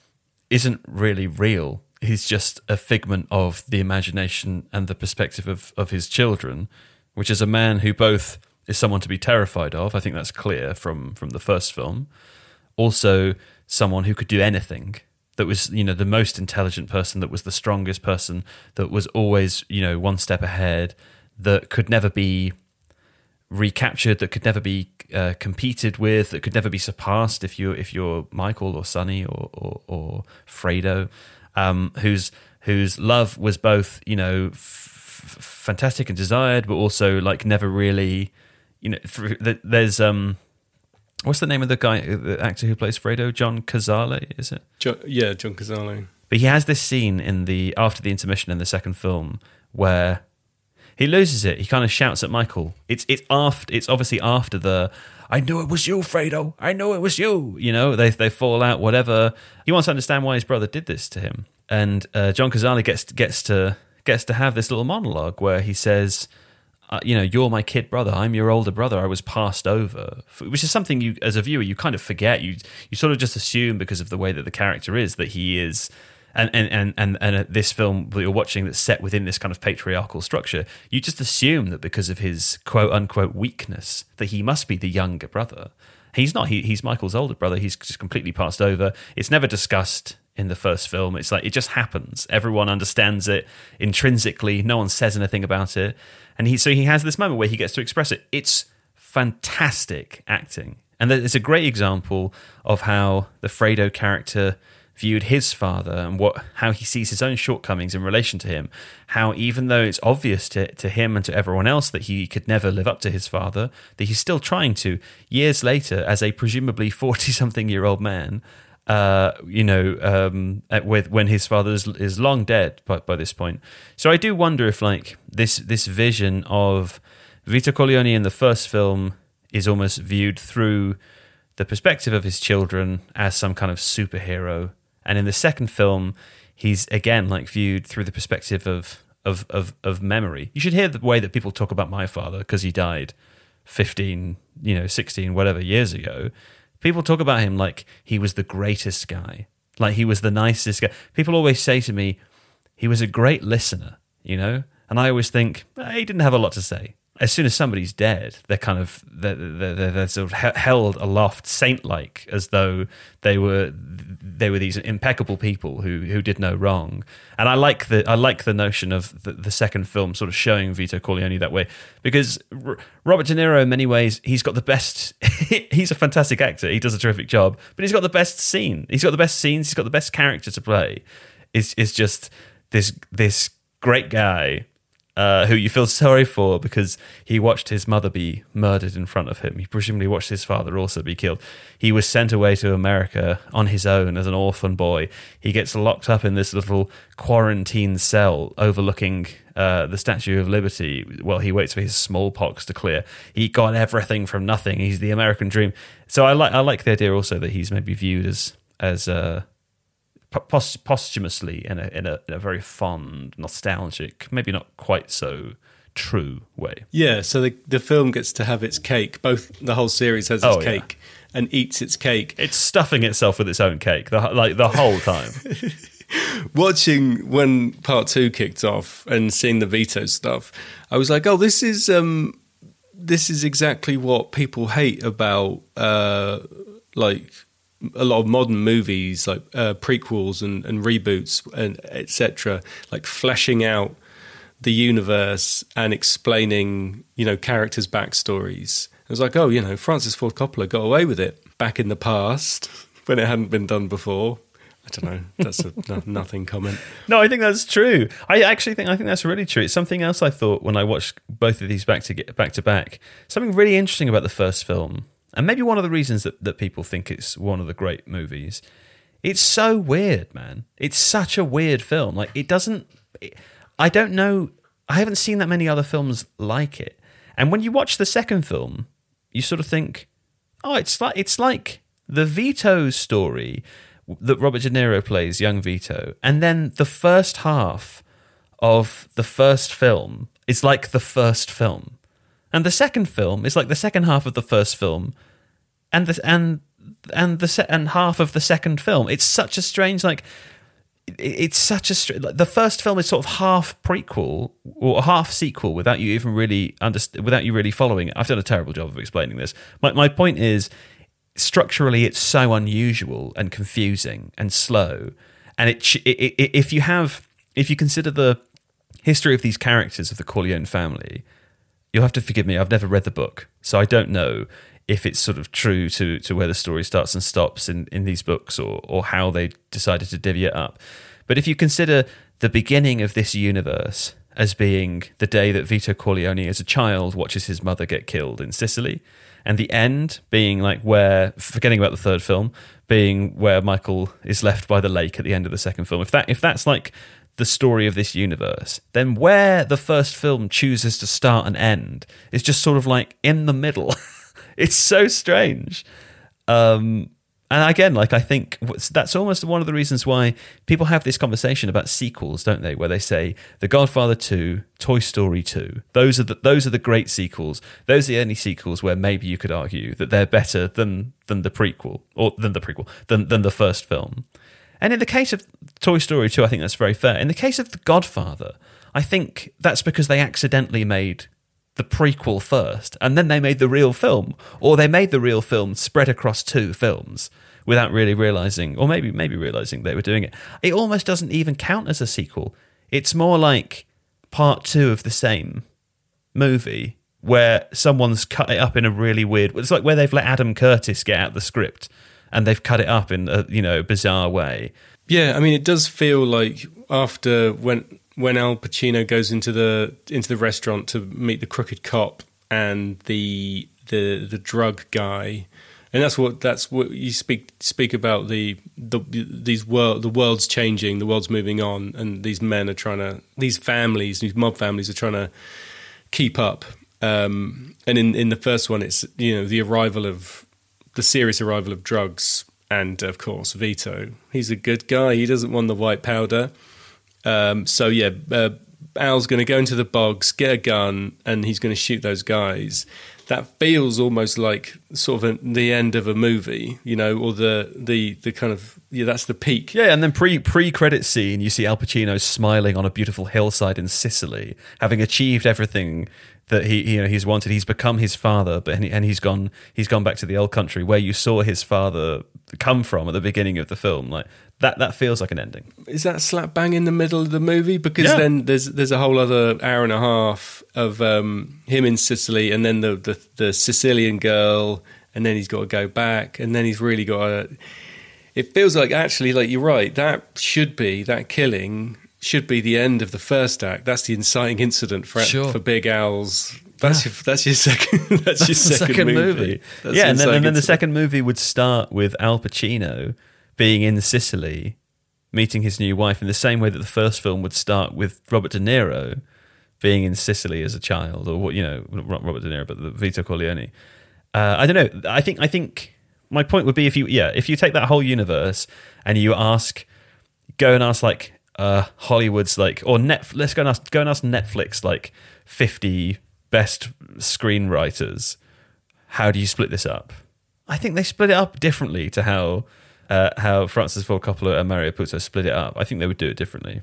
isn't really real. He's just a figment of the imagination and the perspective of, of his children, which is a man who both is someone to be terrified of. I think that's clear from, from the first film. Also, someone who could do anything. That was, you know, the most intelligent person. That was the strongest person. That was always, you know, one step ahead. That could never be recaptured. That could never be uh, competed with. That could never be surpassed if you if you're Michael or Sonny or or, or Fredo, um, whose whose love was both, you know, f- fantastic and desired, but also like never really. You know, there's um, what's the name of the guy, the actor who plays Fredo? John Cazale, is it? John, yeah, John Cazale. But he has this scene in the after the intermission in the second film where he loses it. He kind of shouts at Michael. It's it's after. It's obviously after the "I knew it was you, Fredo. I knew it was you." You know, they they fall out. Whatever. He wants to understand why his brother did this to him, and uh, John Cazale gets gets to gets to have this little monologue where he says. Uh, you know, you're my kid brother. I'm your older brother. I was passed over, which is something you, as a viewer, you kind of forget. You you sort of just assume because of the way that the character is that he is, and and and and, and this film that you're watching that's set within this kind of patriarchal structure. You just assume that because of his quote unquote weakness, that he must be the younger brother. He's not. He, he's Michael's older brother. He's just completely passed over. It's never discussed in the first film. It's like it just happens. Everyone understands it intrinsically. No one says anything about it. And he so he has this moment where he gets to express it. It's fantastic acting. And it's a great example of how the Fredo character viewed his father and what how he sees his own shortcomings in relation to him. How even though it's obvious to, to him and to everyone else that he could never live up to his father, that he's still trying to, years later, as a presumably forty-something-year-old man, uh, you know, um, at, with when his father is, is long dead by, by this point. So I do wonder if like this this vision of Vito Corleone in the first film is almost viewed through the perspective of his children as some kind of superhero. And in the second film, he's again like viewed through the perspective of of of, of memory. You should hear the way that people talk about my father because he died fifteen, you know, sixteen, whatever years ago. People talk about him like he was the greatest guy, like he was the nicest guy. People always say to me, he was a great listener, you know? And I always think, eh, he didn't have a lot to say. As soon as somebody's dead, they're kind of they're, they're, they're sort of held aloft, saint-like, as though they were they were these impeccable people who who did no wrong. And I like the I like the notion of the, the second film sort of showing Vito Corleone that way, because R- Robert De Niro, in many ways, he's got the best. He's a fantastic actor. He does a terrific job, but he's got the best scene. He's got the best scenes. He's got the best character to play. It's it's just this this great guy. Uh, who you feel sorry for because he watched his mother be murdered in front of him. He presumably watched his father also be killed. He was sent away to America on his own as an orphan boy. He gets locked up in this little quarantine cell overlooking uh, the Statue of Liberty while he waits for his smallpox to clear. He got everything from nothing. He's the American dream. So I like I like the idea also that he's maybe viewed as as uh, Post- posthumously in a, in a in a very fond, nostalgic, maybe not quite so true way. Yeah, so the the film gets to have its cake. Both the whole series has its oh, cake yeah. and eats its cake. It's stuffing itself with its own cake, the, like the whole time. Watching when part two kicked off and seeing the Vito stuff, I was like, oh, this is um, this is exactly what people hate about uh, like. a lot of modern movies, like uh, prequels and, and reboots and et cetera, like fleshing out the universe and explaining, you know, characters' backstories. I was like, oh, you know, Francis Ford Coppola got away with it back in the past when it hadn't been done before. I don't know. That's a no, nothing comment. No, I think that's true. I actually think I think that's really true. It's something else I thought when I watched both of these back to get back to back. Something really interesting about the first film. And maybe one of the reasons that, that people think it's one of the great movies, it's so weird, man. It's such a weird film. Like, it doesn't... It, I don't know... I haven't seen that many other films like it. And when you watch the second film, you sort of think, oh, it's like it's like the Vito story that Robert De Niro plays, young Vito, and then the first half of the first film is like the first film. And the second film is like the second half of the first film, and the and and the se- and half of the second film. It's such a strange like. It's such a str- like the first film is sort of half prequel or half sequel without you even really underst- without you really following it. I've done a terrible job of explaining this. My my point is, structurally, it's so unusual and confusing and slow. And it, it, it if you have if you consider the history of these characters of the Corleone family. You'll have to forgive me, I've never read the book, so I don't know if it's sort of true to, to where the story starts and stops in, in these books or, or how they decided to divvy it up. But if you consider the beginning of this universe as being the day that Vito Corleone as a child watches his mother get killed in Sicily, and the end being like where, forgetting about the third film, being where Michael is left by the lake at the end of the second film, if that if that's like the story of this universe, then where the first film chooses to start and end is just sort of like in the middle. It's so strange. Um, and again, like I think that's almost one of the reasons why people have this conversation about sequels, don't they? Where they say The Godfather two, Toy Story two, those are the, those are the great sequels. Those are the only sequels where maybe you could argue that they're better than than the prequel or than the prequel than than the first film. And in the case of Toy Story two, I think that's very fair. In the case of The Godfather, I think that's because they accidentally made the prequel first, and then they made the real film. Or they made the real film spread across two films without really realising, or maybe maybe realising they were doing it. It almost doesn't even count as a sequel. It's more like part two of the same movie where someone's cut it up in a really weird. It's like where they've let Adam Curtis get out the script and they've cut it up in a, you know, bizarre way. Yeah, I mean, it does feel like after when when Al Pacino goes into the into the restaurant to meet the crooked cop and the the the drug guy, and that's what that's what you speak speak about the the these world the world's changing, the world's moving on, and these men are trying to these families, these mob families are trying to keep up. Um, and in in the first one, it's you know the arrival of the serious arrival of drugs. And, of course, Vito. He's a good guy. He doesn't want the white powder. Um, so, yeah, uh, Al's going to go into the bogs, get a gun, and he's going to shoot those guys. That feels almost like sort of a, the end of a movie, you know, or the the, the kind of, yeah, that's the peak. Yeah, and then pre, pre-credit scene, you see Al Pacino smiling on a beautiful hillside in Sicily, having achieved everything that he you know he's wanted. He's become his father, but and he's gone he's gone back to the old country where you saw his father come from at the beginning of the film. Like that that feels like an ending. Is that slap bang in the middle of the movie? Because yeah. then there's there's a whole other hour and a half of um, him in Sicily, and then the, the the Sicilian girl, and then he's got to go back, and then he's really got to. It feels like actually, like you're right. That should be that killing. Should be the end of the first act. That's the inciting incident for sure. for Big Al's. That's yeah. your that's your second that's, that's your second, second movie. movie. That's yeah, the and then, and then incident. the second movie would start with Al Pacino being in Sicily, meeting his new wife, in the same way that the first film would start with Robert De Niro being in Sicily as a child, or what you know, not Robert De Niro, but the Vito Corleone. Uh, I don't know. I think I think my point would be if you yeah if you take that whole universe and you ask, go and ask like. Uh, Hollywood's like, or Netflix. Let's go and ask, go and ask Netflix like fifty best screenwriters. How do you split this up? I think they split it up differently to how uh, how Francis Ford Coppola and Mario Puzo split it up. I think they would do it differently.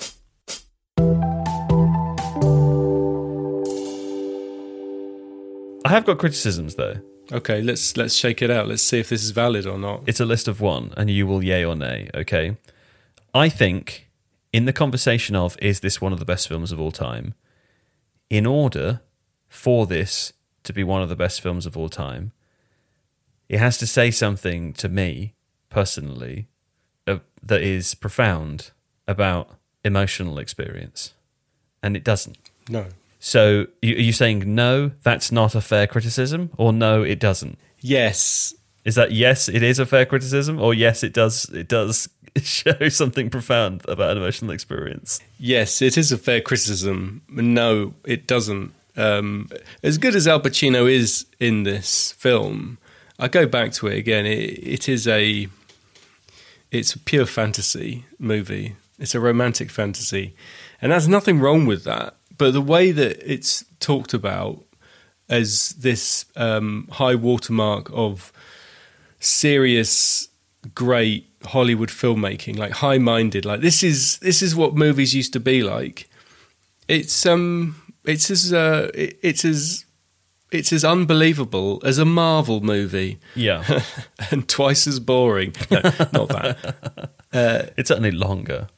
I have got criticisms though. Okay, let's let's shake it out. Let's see if this is valid or not. It's a list of one, and you will yay or nay. Okay, I think. In the conversation of, is this one of the best films of all time? In order for this to be one of the best films of all time, it has to say something to me, personally, uh, that is profound about emotional experience. And it doesn't. No. So you, are you saying, no, that's not a fair criticism? Or no, it doesn't? Yes. Is that yes, it is a fair criticism? Or yes, it does it does show something profound about an emotional experience? Yes, it is a fair criticism. No, it doesn't. Um, as good as Al Pacino is in this film, I go back to it again. It, it is a, it's a pure fantasy movie. It's a romantic fantasy, and there's nothing wrong with that. But the way that it's talked about as this um, high watermark of serious, great Hollywood filmmaking, like high-minded, like this is this is what movies used to be like. It's um, it's as uh, it, it's as it's as unbelievable as a Marvel movie. Yeah, and twice as boring. No, not that. Uh, it's certainly longer.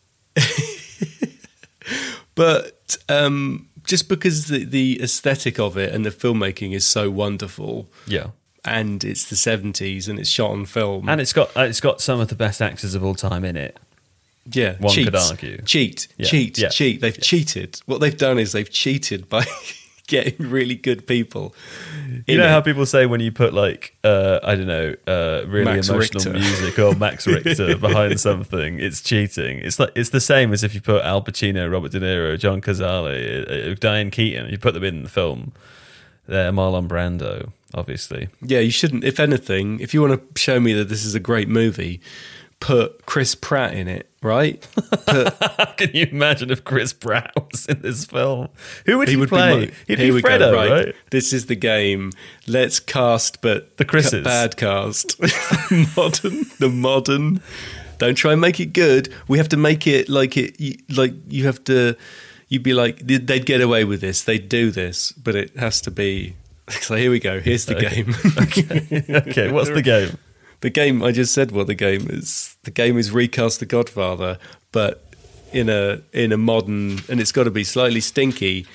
But um, just because the, the aesthetic of it and the filmmaking is so wonderful. Yeah. And it's the seventies and it's shot on film. And it's got it's got some of the best actors of all time in it. Yeah. One cheats. could argue. Cheat, yeah. cheat, yeah. cheat. They've yeah. cheated. What they've done is they've cheated by getting really good people. You know it. how people say when you put like, uh, I don't know, uh, really Max emotional Richter. music or Max Richter behind something, it's cheating. It's like it's the same as if you put Al Pacino, Robert De Niro, John Cazale, uh, Diane Keaton, you put them in the film. They're Marlon Brando, obviously. Yeah, you shouldn't. If anything, if you want to show me that this is a great movie, put Chris Pratt in it, right? Put, Can you imagine if Chris Pratt was in this film? Who would he, he would play? Be, He'd here be we Freddo, go, right. right? This is the game. Let's cast, but the Chris's. bad cast. modern, the modern. Don't try and make it good. We have to make it like it. Like you have to. You'd be like, they'd get away with this. They'd do this, but it has to be. So here we go. Here's the okay. game. okay. okay, what's the game? The game, I just said what the game is. The game is recast The Godfather, but in a in a modern, and it's got to be slightly stinky,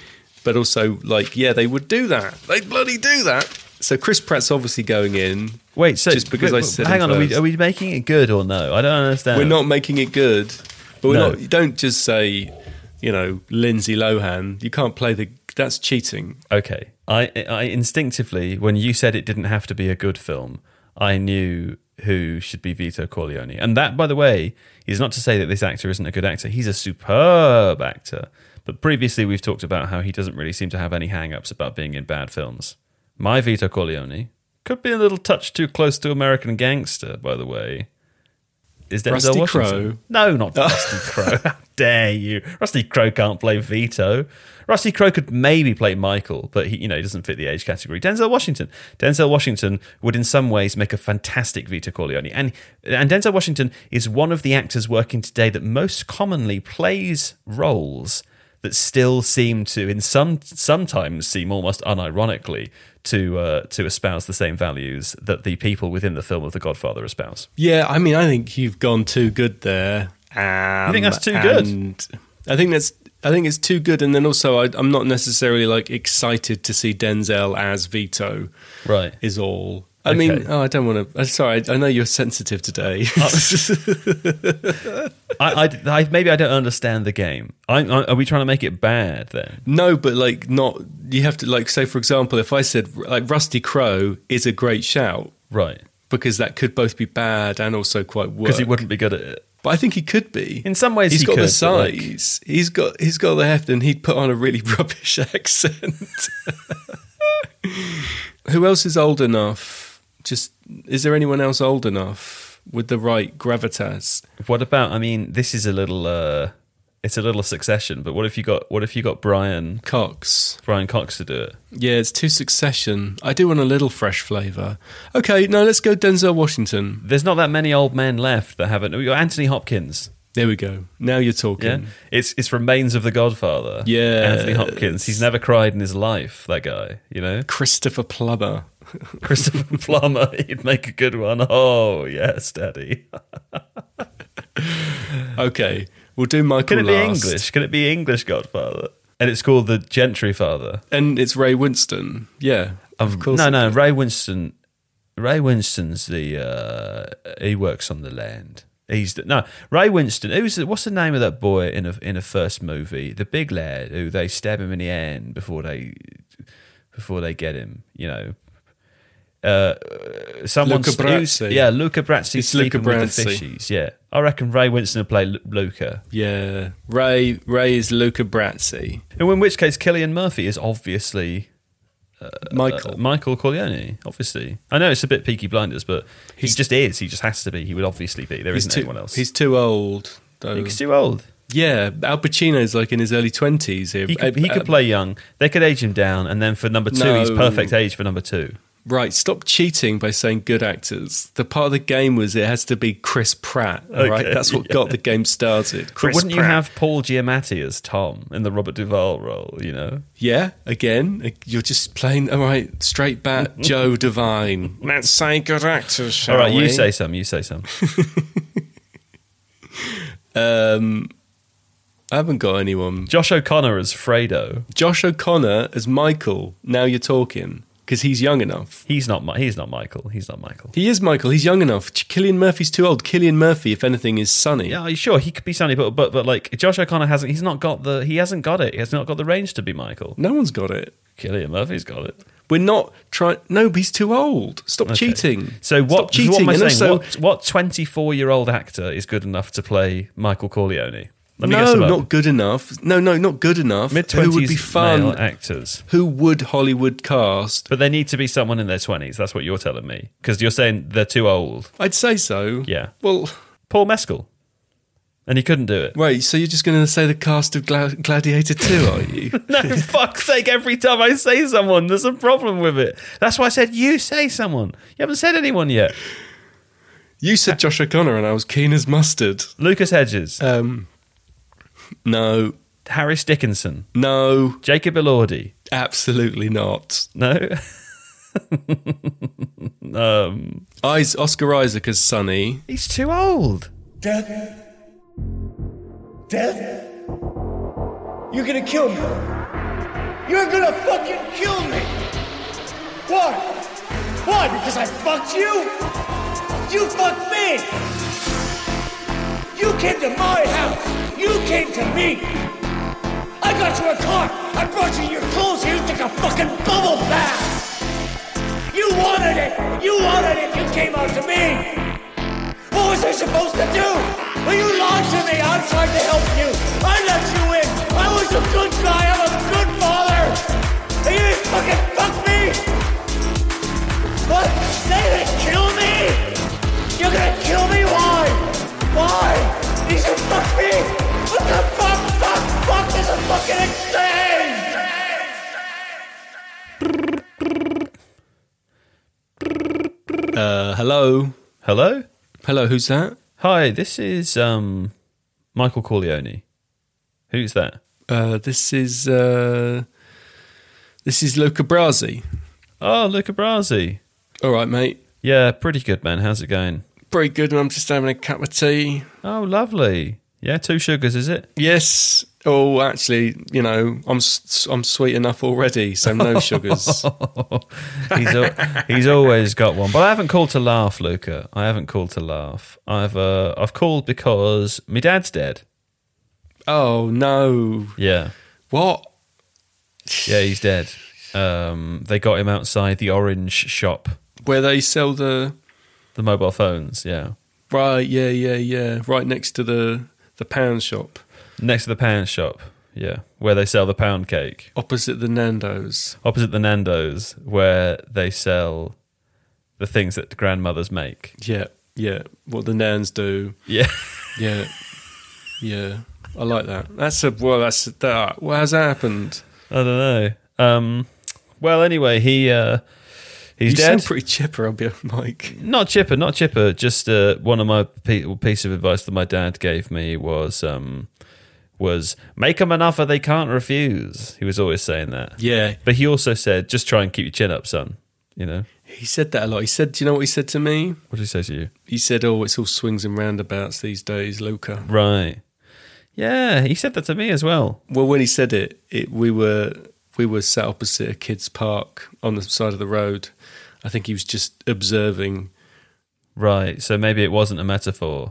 but also like, yeah, they would do that. They bloody do that. So Chris Pratt's obviously going in. Wait, so just because wait, I said hang him on, are we, first. are we making it good or no? I don't understand. We're not making it good, but we're No. not. You don't just say, you know, Lindsay Lohan. You can't play the. That's cheating. Okay. I, I instinctively, when you said it didn't have to be a good film, I knew who should be Vito Corleone. And that, by the way, is not to say that this actor isn't a good actor. He's a superb actor. But previously we've talked about how he doesn't really seem to have any hang-ups about being in bad films. My Vito Corleone could be a little touch too close to American Gangster, by the way. Is Denzel Rusty Washington? Crowe? No, not Rusty Crowe. How dare you? Rusty Crowe can't play Vito. Rusty Crowe could maybe play Michael, but he, you know, he doesn't fit the age category. Denzel Washington. Denzel Washington would, in some ways, make a fantastic Vito Corleone, and and Denzel Washington is one of the actors working today that most commonly plays roles that still seem to, in some sometimes seem almost unironically, to uh, to espouse the same values that the people within the film of The Godfather espouse. Yeah, I mean, I think you've gone too good there. Um, You think that's too good? and I think that's. I think it's too good, and then also I, I'm not necessarily like excited to see Denzel as Vito. Right. Is all. I Okay. mean, oh, I don't want to. Sorry, I, I know you're sensitive today. I, I, I, maybe I don't understand the game. I, I, are we trying to make it bad then? No, but like not. You have to like say, for example, if I said like Rusty Crowe is a great shout, Right. because that could both be bad and also quite work. Because he wouldn't be good at it. But I think he could be. In some ways he's he got could, the but, like- size. He's got he's got the heft, and he'd put on a really rubbish accent. Who else is old enough? Just is there anyone else old enough with the right gravitas? What about? I mean, this is a little. Uh, it's a little Succession, but what if you got? What if you got Brian Cox. Brian Cox to do it? Yeah, it's too Succession. I do want a little fresh flavour. Okay, no, let's go Denzel Washington. There's not that many old men left that haven't. We got Anthony Hopkins. There we go. Now you're talking. Yeah, it's it's Remains of the Godfather. Yeah. Anthony Hopkins. He's never cried in his life. That guy, you know. Christopher Plummer. Christopher Plummer. He'd make a good one. Oh yes, Daddy. Okay, we'll do Michael Can it be last. English? Can it be English Godfather? And it's called the Gentry Father. And it's Ray Winston. Yeah, of course. No, it no. can. Ray Winston. Ray Winston's the. Uh, he works on the land. He's the, no Ray Winston. Who's the, what's the name of that boy in a in a first movie? The big lad who they stab him in the end before they before they get him. You know. Uh, someone Luca Brasi. Yeah, Luca Brasi It's Luca sleeping with the Brasi. fishies. Yeah, I reckon Ray Winston will play Lu- Luca. Yeah, Ray Ray is Luca Brasi. And in which case, Cillian Murphy is obviously Michael. uh, Michael Corleone. Obviously, I know it's a bit Peaky Blinders, but he He's- just is. He just has to be. He would obviously be. There he's isn't too, anyone else. He's too old, though. He's too old. Yeah, Al Pacino's like in his early twenties here. He could, he Uh, could play young. They could age him down, and then for number two, No. he's perfect age for number two. Right, stop cheating by saying good actors. The part of the game was it has to be Chris Pratt. All right, Okay, that's what yeah. got the game started. Chris but wouldn't Pratt. you have Paul Giamatti as Tom in the Robert Duvall role? You know, Yeah, again, you're just playing. All right, straight back, Joe Devine. Let's say good actors. Shall all right, we? you say some. You say some. Um, I haven't got anyone. Josh O'Connor as Fredo. Josh O'Connor as Michael. Now you're talking because he's young enough. He's not. Mi- He's not Michael. He's not Michael. He is Michael. He's young enough. Cillian Murphy's too old. Cillian Murphy, if anything, is Sonny. Yeah, sure, he could be Sonny, but but but like Josh O'Connor hasn't. He's not got the. He hasn't got it. He has not got the range to be Michael. No one's got it. Cillian Murphy's got it. We're not trying. No, but he's too old. Stop Okay. cheating. So what? Stop cheating. What am I and saying? also, what what twenty-four-year-old actor is good enough to play Michael Corleone? Let me guess no, them up. not good enough. No, no, not good enough. Mid Who would twenties be fun? male actors, Who would Hollywood cast? but they need to be someone in their twenties. That's what you're telling me, because you're saying they're too old. I'd say so. Yeah, Well, Paul Mescal, and he couldn't do it. wait. So you're just going to say the cast of Gla- Gladiator two, are you? No, fuck's sake! Every time I say someone, there's a problem with it. That's why I said you say someone. You haven't said anyone yet. You said Josh O'Connor, and I was keen as mustard. Lucas Hedges, Um, no, Harris Dickinson, no, Jacob Elordi. absolutely not. No. um, Is- Oscar Isaac as Sonny. he's too old. Death? Death? You're gonna kill me. You're gonna fucking kill me! Why? Why? Because I fucked you? You fucked me! You came to my house! You came to me! I got you a car! I brought you your clothes! You took a fucking bubble bath! You wanted it! You wanted it! You came out to me! What was I supposed to do? Well, you lied to me! I tried to help you! I let you in! I was a good guy! I'm a good father! And you didn't fucking fuck me! What? They're gonna kill me? You're gonna kill me? Why? Why? You should fuck me! What the fuck? Fuck! Fuck! This is fucking insane! Uh, hello? Hello? Hello, who's that? Hi, this is um, Michael Corleone. Who's that? Uh, this is, uh, this is Luca Brasi. Oh, Luca Brasi. All right, mate. Yeah, pretty good, man. How's it going? Pretty good. I'm just having a cup of tea. Oh, lovely. Yeah, two sugars, is it? Yes. Oh, actually, you know, I'm s- I'm sweet enough already, so no sugars. he's al- he's always got one. But I haven't called to laugh, Luca. I haven't called to laugh. I've uh, I've called because my dad's dead. Oh no! Yeah, What? yeah, he's dead. Um, they got him outside the Orange shop, Where they sell the the mobile phones. Yeah, right? Yeah, yeah, yeah. Right next to the the pound shop, next to the pound shop. Yeah, where they sell the pound cake. opposite the Nando's. Opposite the Nando's, where they sell the things that grandmothers make. Yeah, yeah. What the Nans do. Yeah. Yeah, yeah. I like that. That's a well. That's that. What has happened? I don't know. Um, well, anyway, he uh, he's You dead. sound pretty chipper, I'll be Mike. Not chipper, not chipper. Just uh, one of my pe- piece of advice that my dad gave me was um, was make them an offer they can't refuse. He was always saying that. Yeah, But he also said, just try and keep your chin up, son. You know. he said that a lot. He said, "Do you know what he said to me?" What did he say to you? He said, "Oh, it's all swings and roundabouts these days, Luca." Right. Yeah, he said that to me as well. Well, when he said it, it we were we were sat opposite a kids' park on the side of the road. I think he was just observing. Right. So maybe it wasn't a metaphor.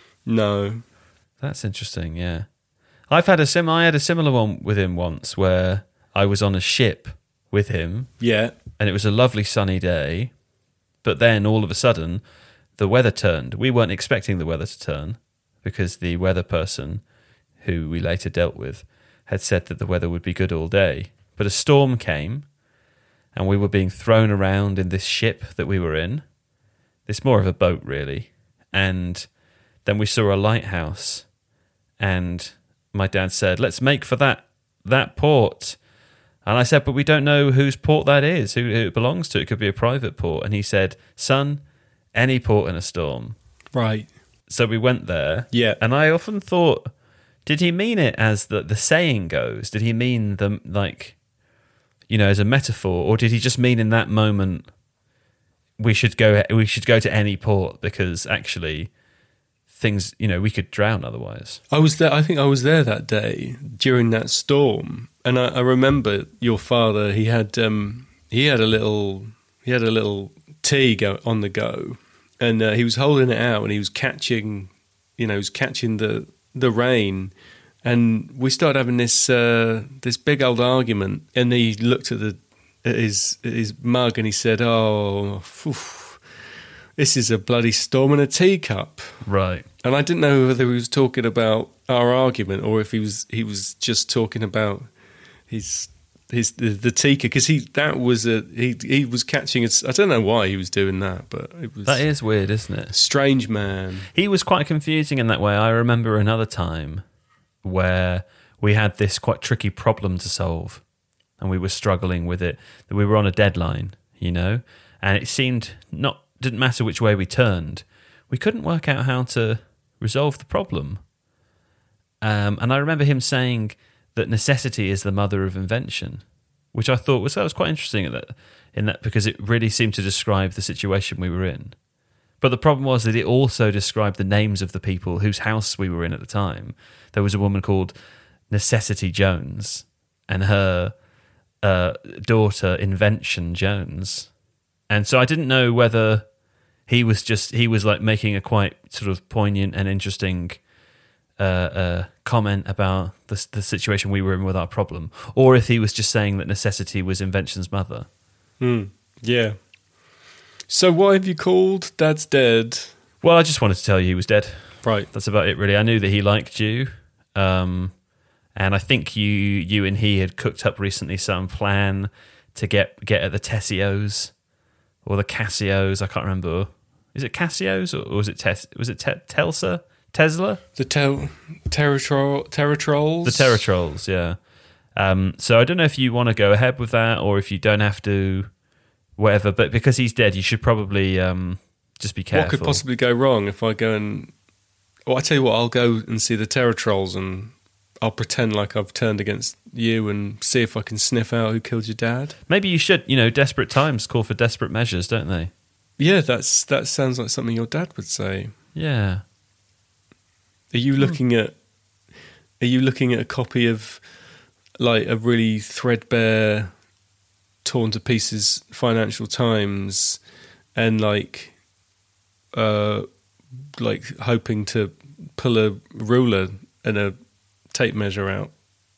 No, That's interesting. Yeah, I've had a sim. I had a similar one with him once, where I was on a ship with him, yeah, and it was a lovely sunny day. But then all of a sudden, the weather turned. We weren't expecting the weather to turn because the weather person, who we later dealt with, had said that the weather would be good all day. But a storm came, and we were being thrown around in this ship that we were in. It's more of a boat, really. And then we saw a lighthouse, and my dad said, let's make for that that port. And I said, but we don't know whose port that is, who, who it belongs to. It could be a private port. And he said, son, any port in a storm. right. So we went there. Yeah. And I often thought, did he mean it as the, the saying goes? Did he mean the, like, you know, as a metaphor? Or did he just mean in that moment, we should go, we should go to any port because actually things, you know, we could drown otherwise? I was there. I think I was there that day during that storm, and I, I remember your father. He had um, he had a little he had a little tea go on the go, and uh, he was holding it out, and he was catching, you know, he was catching the the rain, and we started having this uh, this big old argument. And he looked at the at his at his mug, and he said, "Oh, phew, this is a bloody storm in a teacup." Right. And I didn't know whether he was talking about our argument or if he was he was just talking about his his the, the teacup, because he that was a he he was catching us. I don't know why he was doing that, but it was That is weird, isn't it? strange man. He was quite confusing in that way. I remember another time where we had this quite tricky problem to solve and we were struggling with it. That we were on a deadline, you know, and it seemed not didn't matter which way we turned. We couldn't work out how to resolve the problem. Um, and I remember him saying that necessity is the mother of invention, which I thought was that was quite interesting in that, in that because it really seemed to describe the situation we were in. But the problem was that it also described the names of the people whose house we were in at the time. There was a woman called Necessity Jones, and her uh, daughter, Invention Jones. And so I didn't know whether he was just, he was like making a quite sort of poignant and interesting uh, uh, comment about the, the situation we were in with our problem, or if he was just saying that Necessity was Invention's mother. Hmm. Yeah. So why have you called Dad's Dead? Well, I just wanted to tell you he was dead. Right. That's about it, really. I knew that he liked you. Um, and I think you you and he had cooked up recently some plan to get, get at the Tessios. Or the Casios, I can't remember. Is it Casios or was it Tes? Was it te- Telsa? Tesla? The tel- Terratro- Terratrolls? The Terratrolls, yeah. Um, so I don't know if you want to go ahead with that or if you don't have to, whatever. But because he's dead, you should probably um, just be careful. What could possibly go wrong if I go and... Well, I tell you what, I'll go and see the Terratrolls and I'll pretend like I've turned against you and see if I can sniff out who killed your dad. Maybe you should. You know, desperate times call for desperate measures, don't they? Yeah, that's that sounds like something your dad would say. Yeah. Are you looking at? Are you looking at a copy of like a really threadbare, torn to pieces Financial Times, and like, uh, like hoping to pull a ruler and a tape measure out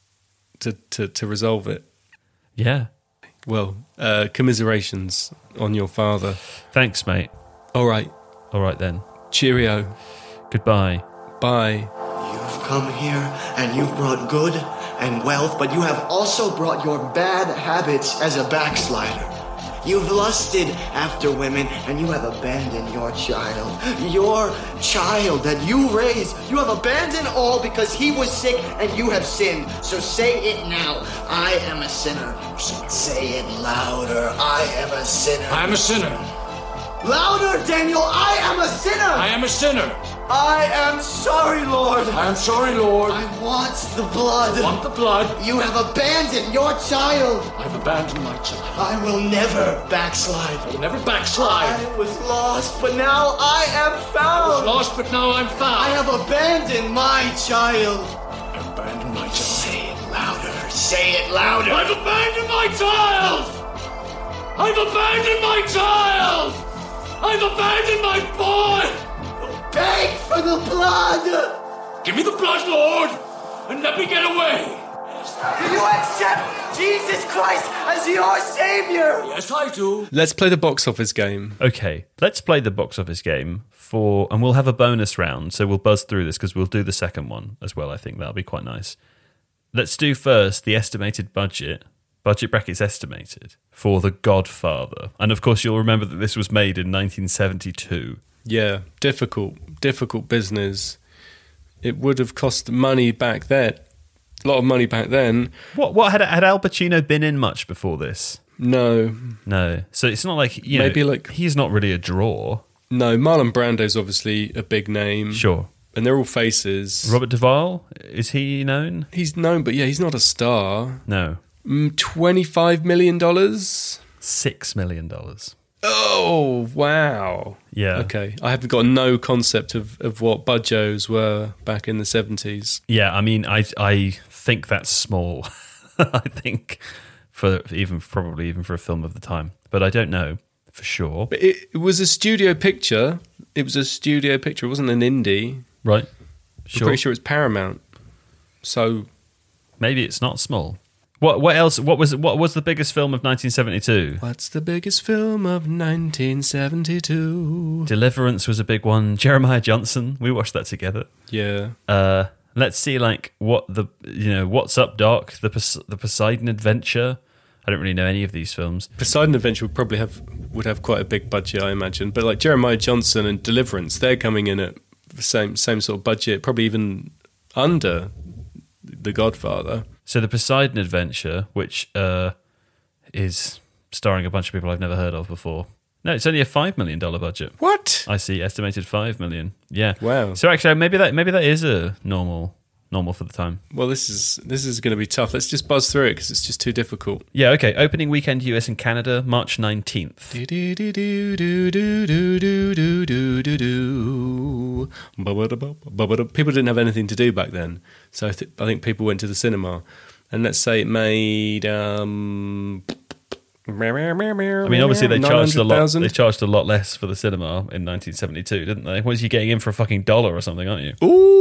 to, to, to resolve it? Yeah. Well, uh, commiserations on your father. Thanks, mate. All right. All right, then. Cheerio. Goodbye. Bye. You've come here and you've brought good and wealth, but you have also brought your bad habits as a backslider. You've lusted after women and you have abandoned your child. Your child that you raised. You have abandoned all because he was sick and you have sinned. So say it now. I am a sinner. Say it louder. I am a sinner. I am a sinner. Louder, Daniel. I am a sinner. I am a sinner. I am sorry, Lord. I am sorry, Lord. I want the blood. I want the blood. You have abandoned your child. I've abandoned my child. I will never backslide. I will never backslide. I was lost, but now I am found. Lost, but now I'm found. I have abandoned my child. I've abandoned my child. Say it louder. Say it louder. I've abandoned my child. I've abandoned my child. I've abandoned my boy. Beg for the blood. Give me the blood, Lord, and let me get away. Do you accept Jesus Christ as your Savior? Yes, I do. Let's play the box office game. Okay, let's play the box office game for, and we'll have a bonus round, so we'll buzz through this because we'll do the second one as well. I think that'll be quite nice. Let's do first the estimated budget, budget brackets estimated, for The Godfather. And of course, you'll remember that this was made in nineteen seventy-two. Yeah, difficult, difficult business. It would have cost money back then. A lot of money back then. What what had had Al Pacino been in much before this? No. No. So it's not like, you Maybe know, like- he's not really a draw. No, Marlon Brando's obviously a big name. Sure. And they're all faces. Robert Duvall, is he known? He's known, but yeah, he's not a star. No. Mm, twenty-five million dollars? Six million dollars. Oh, wow. Yeah. Okay. I have got no concept of, of what budgets were back in the seventies. Yeah, I mean, I I think that's small. I think for even probably even for a film of the time, but I don't know for sure. But it, it was a studio picture. It was a studio picture. It wasn't an indie. Right? I'm Sure. pretty sure it's Paramount. So Maybe it's not small. What what else? What was what was the biggest film of nineteen seventy-two? what's the biggest film of nineteen seventy-two? Deliverance was a big one. Jeremiah Johnson, we watched that together. Yeah. Uh, let's see, like what the you know, What's Up, Doc? The Pos- the Poseidon Adventure. I don't really know any of these films. Poseidon Adventure would probably have would have quite a big budget, I imagine. But like Jeremiah Johnson and Deliverance, they're coming in at the same same sort of budget, probably even under The Godfather. So the Poseidon Adventure, which uh, is starring a bunch of people I've never heard of before. No, it's only a five million dollar budget. What? I see, estimated five million. Yeah. Wow. So actually, maybe that maybe that is a normal normal for the time. Well, this is this is going to be tough. Let's just buzz through it because it's just too difficult. Yeah. Okay. Opening weekend, U S and Canada, March nineteenth. People didn't have anything to do back then, so I, th- I think people went to the cinema. and let's say it made. Um, I I mean, obviously they charged a lot. They charged a lot less for the cinema in nineteen seventy-two, didn't they? Was you getting in for a fucking dollar or something, aren't you?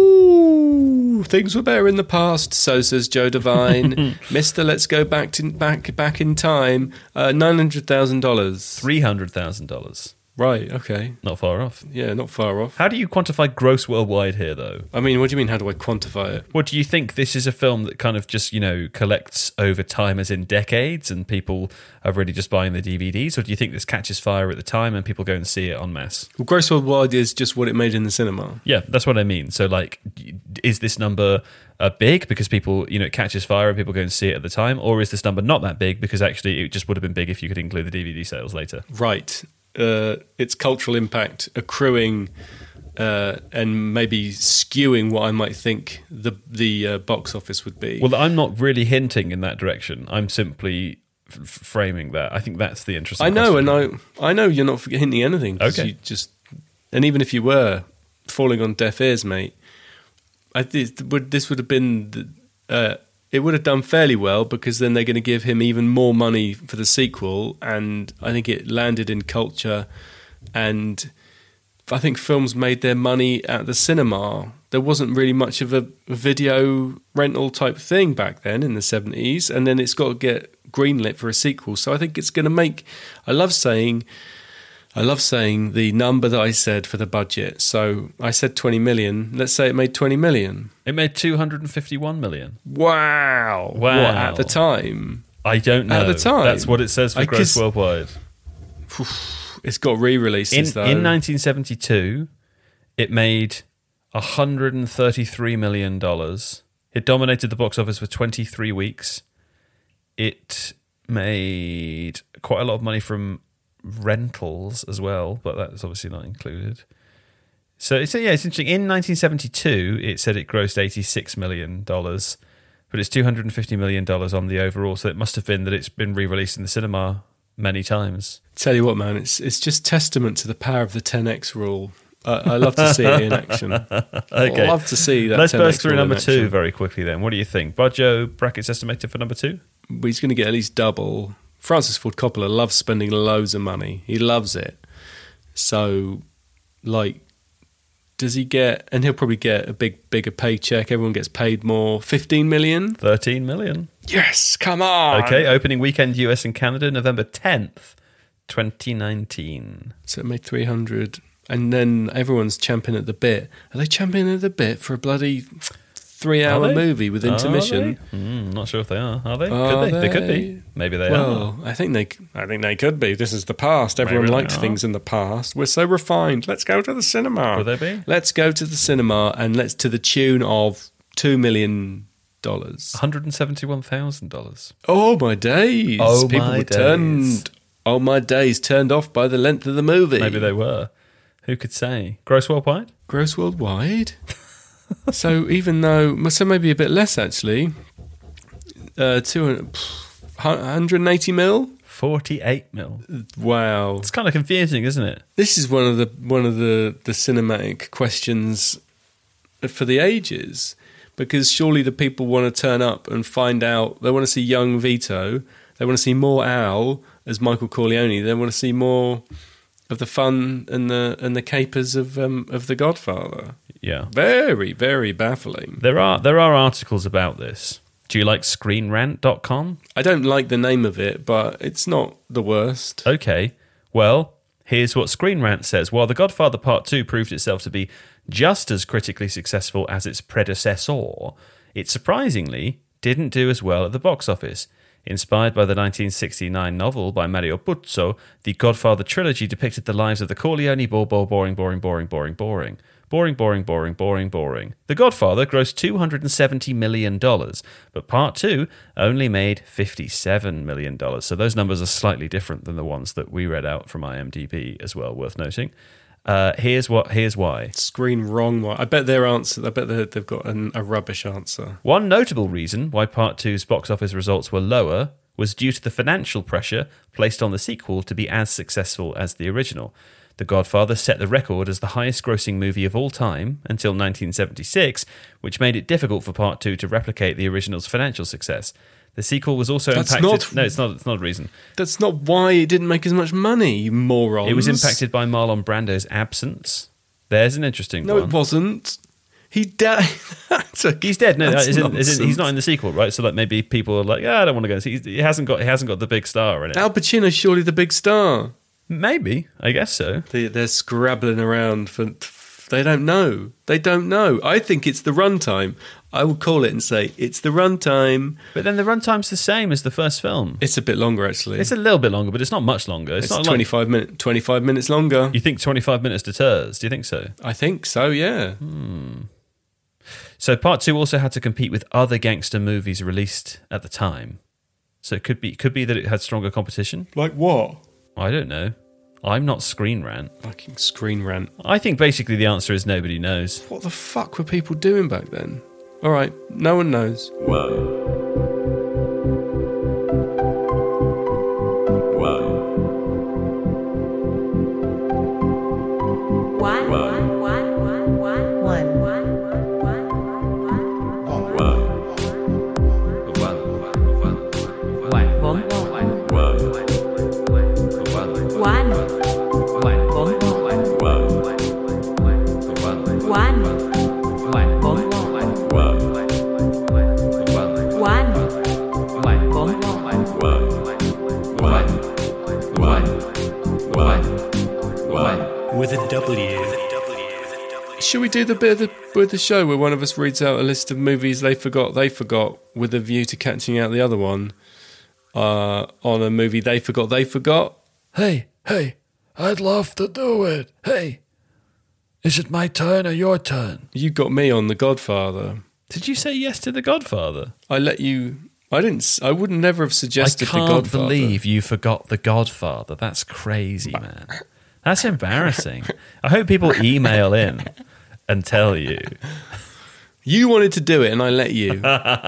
Ooh, things were better in the past. So says Joe Devine. Mister Let's go back to back back in time. Uh, Nine hundred thousand dollars. Three hundred thousand dollars. Right. Okay. Not far off. Yeah, not far off. How do you quantify gross worldwide here, though? I mean, what do you mean? How do I quantify it? What do you think? This is a film that kind of just, you know, collects over time, as in decades, and people are really just buying the D V Ds? Or do you think this catches fire at the time and people go and see it en masse? Well, gross worldwide is just what it made in the cinema. Yeah, that's what I mean. So, like, is this number uh, big because people, you know, it catches fire and people go and see it at the time? Or is this number not that big because actually it just would have been big if you could include the D V D sales later? Right. Uh, its cultural impact accruing uh, and maybe skewing what I might think the the uh, box office would be. Well, I'm not really hinting in that direction. I'm simply f- framing that. I think that's the interesting. I know, question. and I I know you're not hinting anything. 'Cause Okay. You just, and even if you were falling on deaf ears, mate, I think would this would have been. The, uh, It would have done fairly well because then they're going to give him even more money for the sequel, and I think it landed in culture, and I think films made their money at the cinema. There wasn't really much of a video rental type thing back then in the seventies, and then it's got to get greenlit for a sequel. So I think it's going to make. I love saying. I love saying the number that I said for the budget. So I said twenty million. Let's say it made twenty million. It made two hundred fifty-one million. Wow. Wow. What, at the time? I don't know. At the time. That's what it says for I gross guess- worldwide. It's got re-releases, In, though. in nineteen seventy-two, it made one hundred thirty-three million dollars. It dominated the box office for twenty-three weeks. It made quite a lot of money from rentals as well, but that's obviously not included. So it's yeah, it's interesting. In nineteen seventy-two, it said it grossed eighty-six million dollars, but it's two hundred fifty million dollars on the overall. So it must have been that it's been re-released in the cinema many times. Tell you what, man, it's it's just testament to the power of the ten X rule. I, I love to see it in action. Okay, I love to see that. Let's ten X burst through rule in number two action. very quickly then. What do you think? Budjo brackets estimated for number two? He's going to get at least double. Francis Ford Coppola loves spending loads of money. He loves it. So, like, does he get? And he'll probably get a big, bigger paycheck. Everyone gets paid more. Fifteen million. thirteen million. Yes, come on. Okay, opening weekend U S and Canada, November tenth, twenty nineteen. So it made three hundred. And then everyone's champing at the bit. Are they champing at the bit for a bloody three-hour Are they? movie with intermission? Are they? Mm, not sure if they are. Are they? Are could they? They could they? be. Maybe they are. Well, I think they. I think they could be. This is the past. Everyone Maybe they liked are. things in the past. We're so refined. Let's go to the cinema. Could they be? Let's go to the cinema, and let's to the tune of two million dollars. one hundred seventy-one thousand dollars. Oh my days! Oh, People my were days. turned. Oh my days! Turned off by the length of the movie. Maybe they were. Who could say? Gross worldwide? Gross worldwide. So even though, so maybe a bit less actually. Uh, two hundred eighty mil. forty-eight mil. Wow. It's kind of confusing, isn't it? This is one of the one of the, the cinematic questions for the ages, because surely the people want to turn up and find out. They want to see young Vito. They want to see more Al as Michael Corleone. They want to see more of the fun and the and the capers of um, of The Godfather. Yeah. Very, very baffling. There are there are articles about this. Do you like screen rant dot com? I don't like the name of it, but it's not the worst. Okay. Well, here's what Screen Rant says. While The Godfather Part two proved itself to be just as critically successful as its predecessor, it surprisingly didn't do as well at the box office. Inspired by the nineteen sixty-nine novel by Mario Puzo, the Godfather trilogy depicted the lives of the Corleone Bobo boring, boring, boring, boring, boring. Boring, boring, boring, boring, boring. The Godfather grossed two hundred seventy million dollars, but Part two only made fifty-seven million dollars. So those numbers are slightly different than the ones that we read out from IMDb as well, worth noting. Uh, here's what. Here's why. Screen wrong one. I bet their answer. I bet they're- they've got an, a rubbish answer. One notable reason why Part two's box office results were lower was due to the financial pressure placed on the sequel to be as successful as the original. The Godfather set the record as the highest-grossing movie of all time until nineteen seventy-six, which made it difficult for Part Two to replicate the original's financial success. The sequel was also That's impacted... not- no, it's not. It's not a reason. That's not why it didn't make as much money, you morons. It was impacted by Marlon Brando's absence. There's an interesting No, one. it wasn't. He died. He's dead. No, That's as in, as in, nonsense. he's not in the sequel, right? So like maybe people are like, "Yeah, I don't want to go." See, he hasn't got. He hasn't got the big star in it. Al Pacino's surely the big star. Maybe, I guess so. They, they're scrabbling around for. They don't know. They don't know. I think it's the runtime. I would call it and say it's the runtime. But then the runtime's the same as the first film. It's a bit longer, actually. It's a little bit longer, but it's not much longer. It's, It's not twenty-five like, minutes. Twenty-five minutes longer. You think twenty-five minutes deters? Do you think so? I think so. Yeah. So Part Two also had to compete with other gangster movies released at the time. So it could be could be that it had stronger competition. Like what? I don't know. I'm not Screen Rant. Fucking Screen Rant. I think basically the answer is nobody knows. What the fuck were people doing back then? All right, no one knows. One, one, one, one, one, one, one, one, one. One. One. With a W. Should we do the bit of the, with the show where one of us reads out a list of movies they forgot they forgot with a view to catching out the other one uh, on a movie they forgot they forgot? Hey, hey, I'd love to do it. Hey, is it my turn or your turn? You got me on The Godfather. Did you say yes to The Godfather? I let you. I didn't. s- I would never have I suggested The can't Godfather. believe you forgot The Godfather. That's crazy, man. That's embarrassing. I hope people email in and tell you. You wanted to do it, and I let you.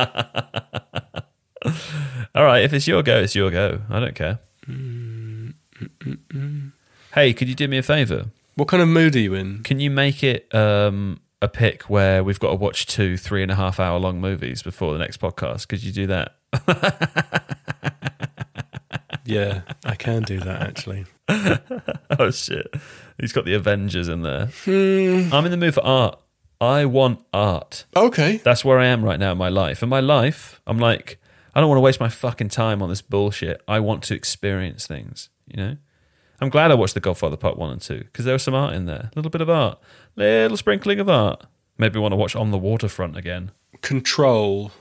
All right, if it's your go, it's your go. I don't care. Hey, could you do me a favour? What kind of mood are you in? Can you make it um, a pick where we've got to watch two three and a half hour long movies before the next podcast? Could you do that? Yeah, I can do that actually. Oh, shit. He's got the Avengers in there. Hmm. I'm in the mood for art. I want art. Okay. That's where I am right now in my life. In my life, I'm like, I don't want to waste my fucking time on this bullshit. I want to experience things, you know? I'm glad I watched The Godfather Part one and two because there was some art in there. A little bit of art. Little sprinkling of art. Maybe want to watch On the Waterfront again. Control.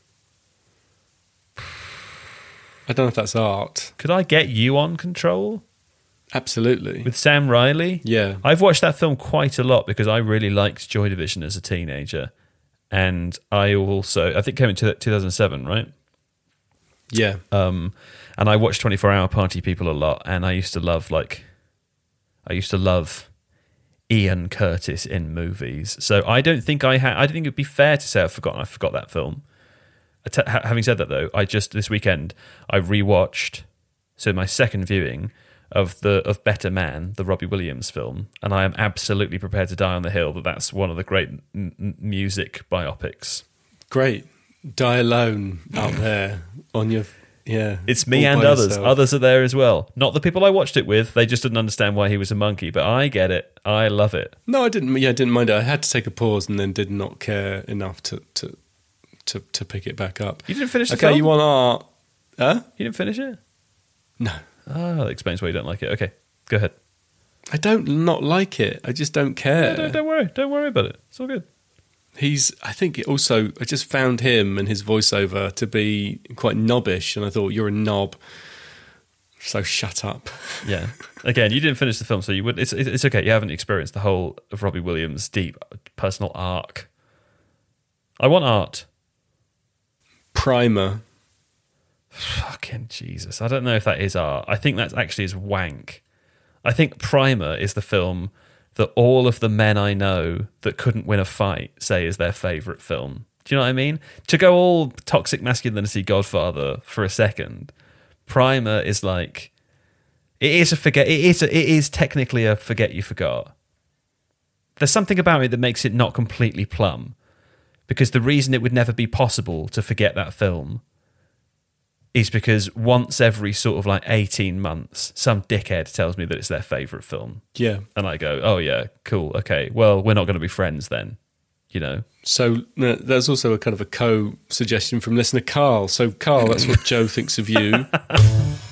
I don't know if that's art. Could I get you on Control? Absolutely. With Sam Riley? Yeah. I've watched that film quite a lot because I really liked Joy Division as a teenager. And I also, I think it came in two thousand seven, right? Yeah. Um, and I watched twenty-four hour Party People a lot. And I used to love, like, I used to love Ian Curtis in movies. So I don't think I had, I don't think it'd be fair to say I've forgotten, I forgot that film. T- ha- having said that, though, I just, this weekend, I rewatched, so my second viewing of the of Better Man, the Robbie Williams film, and I am absolutely prepared to die on the hill that that's one of the great m- m- music biopics. Great. Die alone out there on your, yeah. It's me all and by others. yourself. Others are there as well. Not the people I watched it with. They just didn't understand why he was a monkey, but I get it. I love it. No, I didn't. Yeah, I didn't mind it. I had to take a pause and then did not care enough to to to, to pick it back up. You didn't finish the Okay, film? you want art? Huh? You didn't finish it? No. Ah, that explains why you don't like it. Okay, go ahead. I don't not like it. I just don't care. No, don't, don't worry. Don't worry about it. It's all good. He's. I think it also. I just found him and his voiceover to be quite knobbish, and I thought you're a knob. So shut up. Yeah. Again, you didn't finish the film, so you would. It's it's okay. You haven't experienced the whole of Robbie Williams' deep personal arc. I want art. Primer. Fucking Jesus. I don't know if that is art. I think that's actually is wank. I think Primer is the film that all of the men I know that couldn't win a fight say is their favourite film. Do you know what I mean? To go all toxic masculinity Godfather for a second, Primer is like, It is a forget. It is. A, it is technically a forget you forgot. There's something about it that makes it not completely plumb, because the reason it would never be possible to forget that film is because once every sort of like eighteen months, some dickhead tells me that it's their favourite film. Yeah. And I go, oh yeah, cool, okay, well, we're not going to be friends then, you know? So uh, there's also a kind of a co-suggestion from listener Carl. So Carl, that's what Joe thinks of you.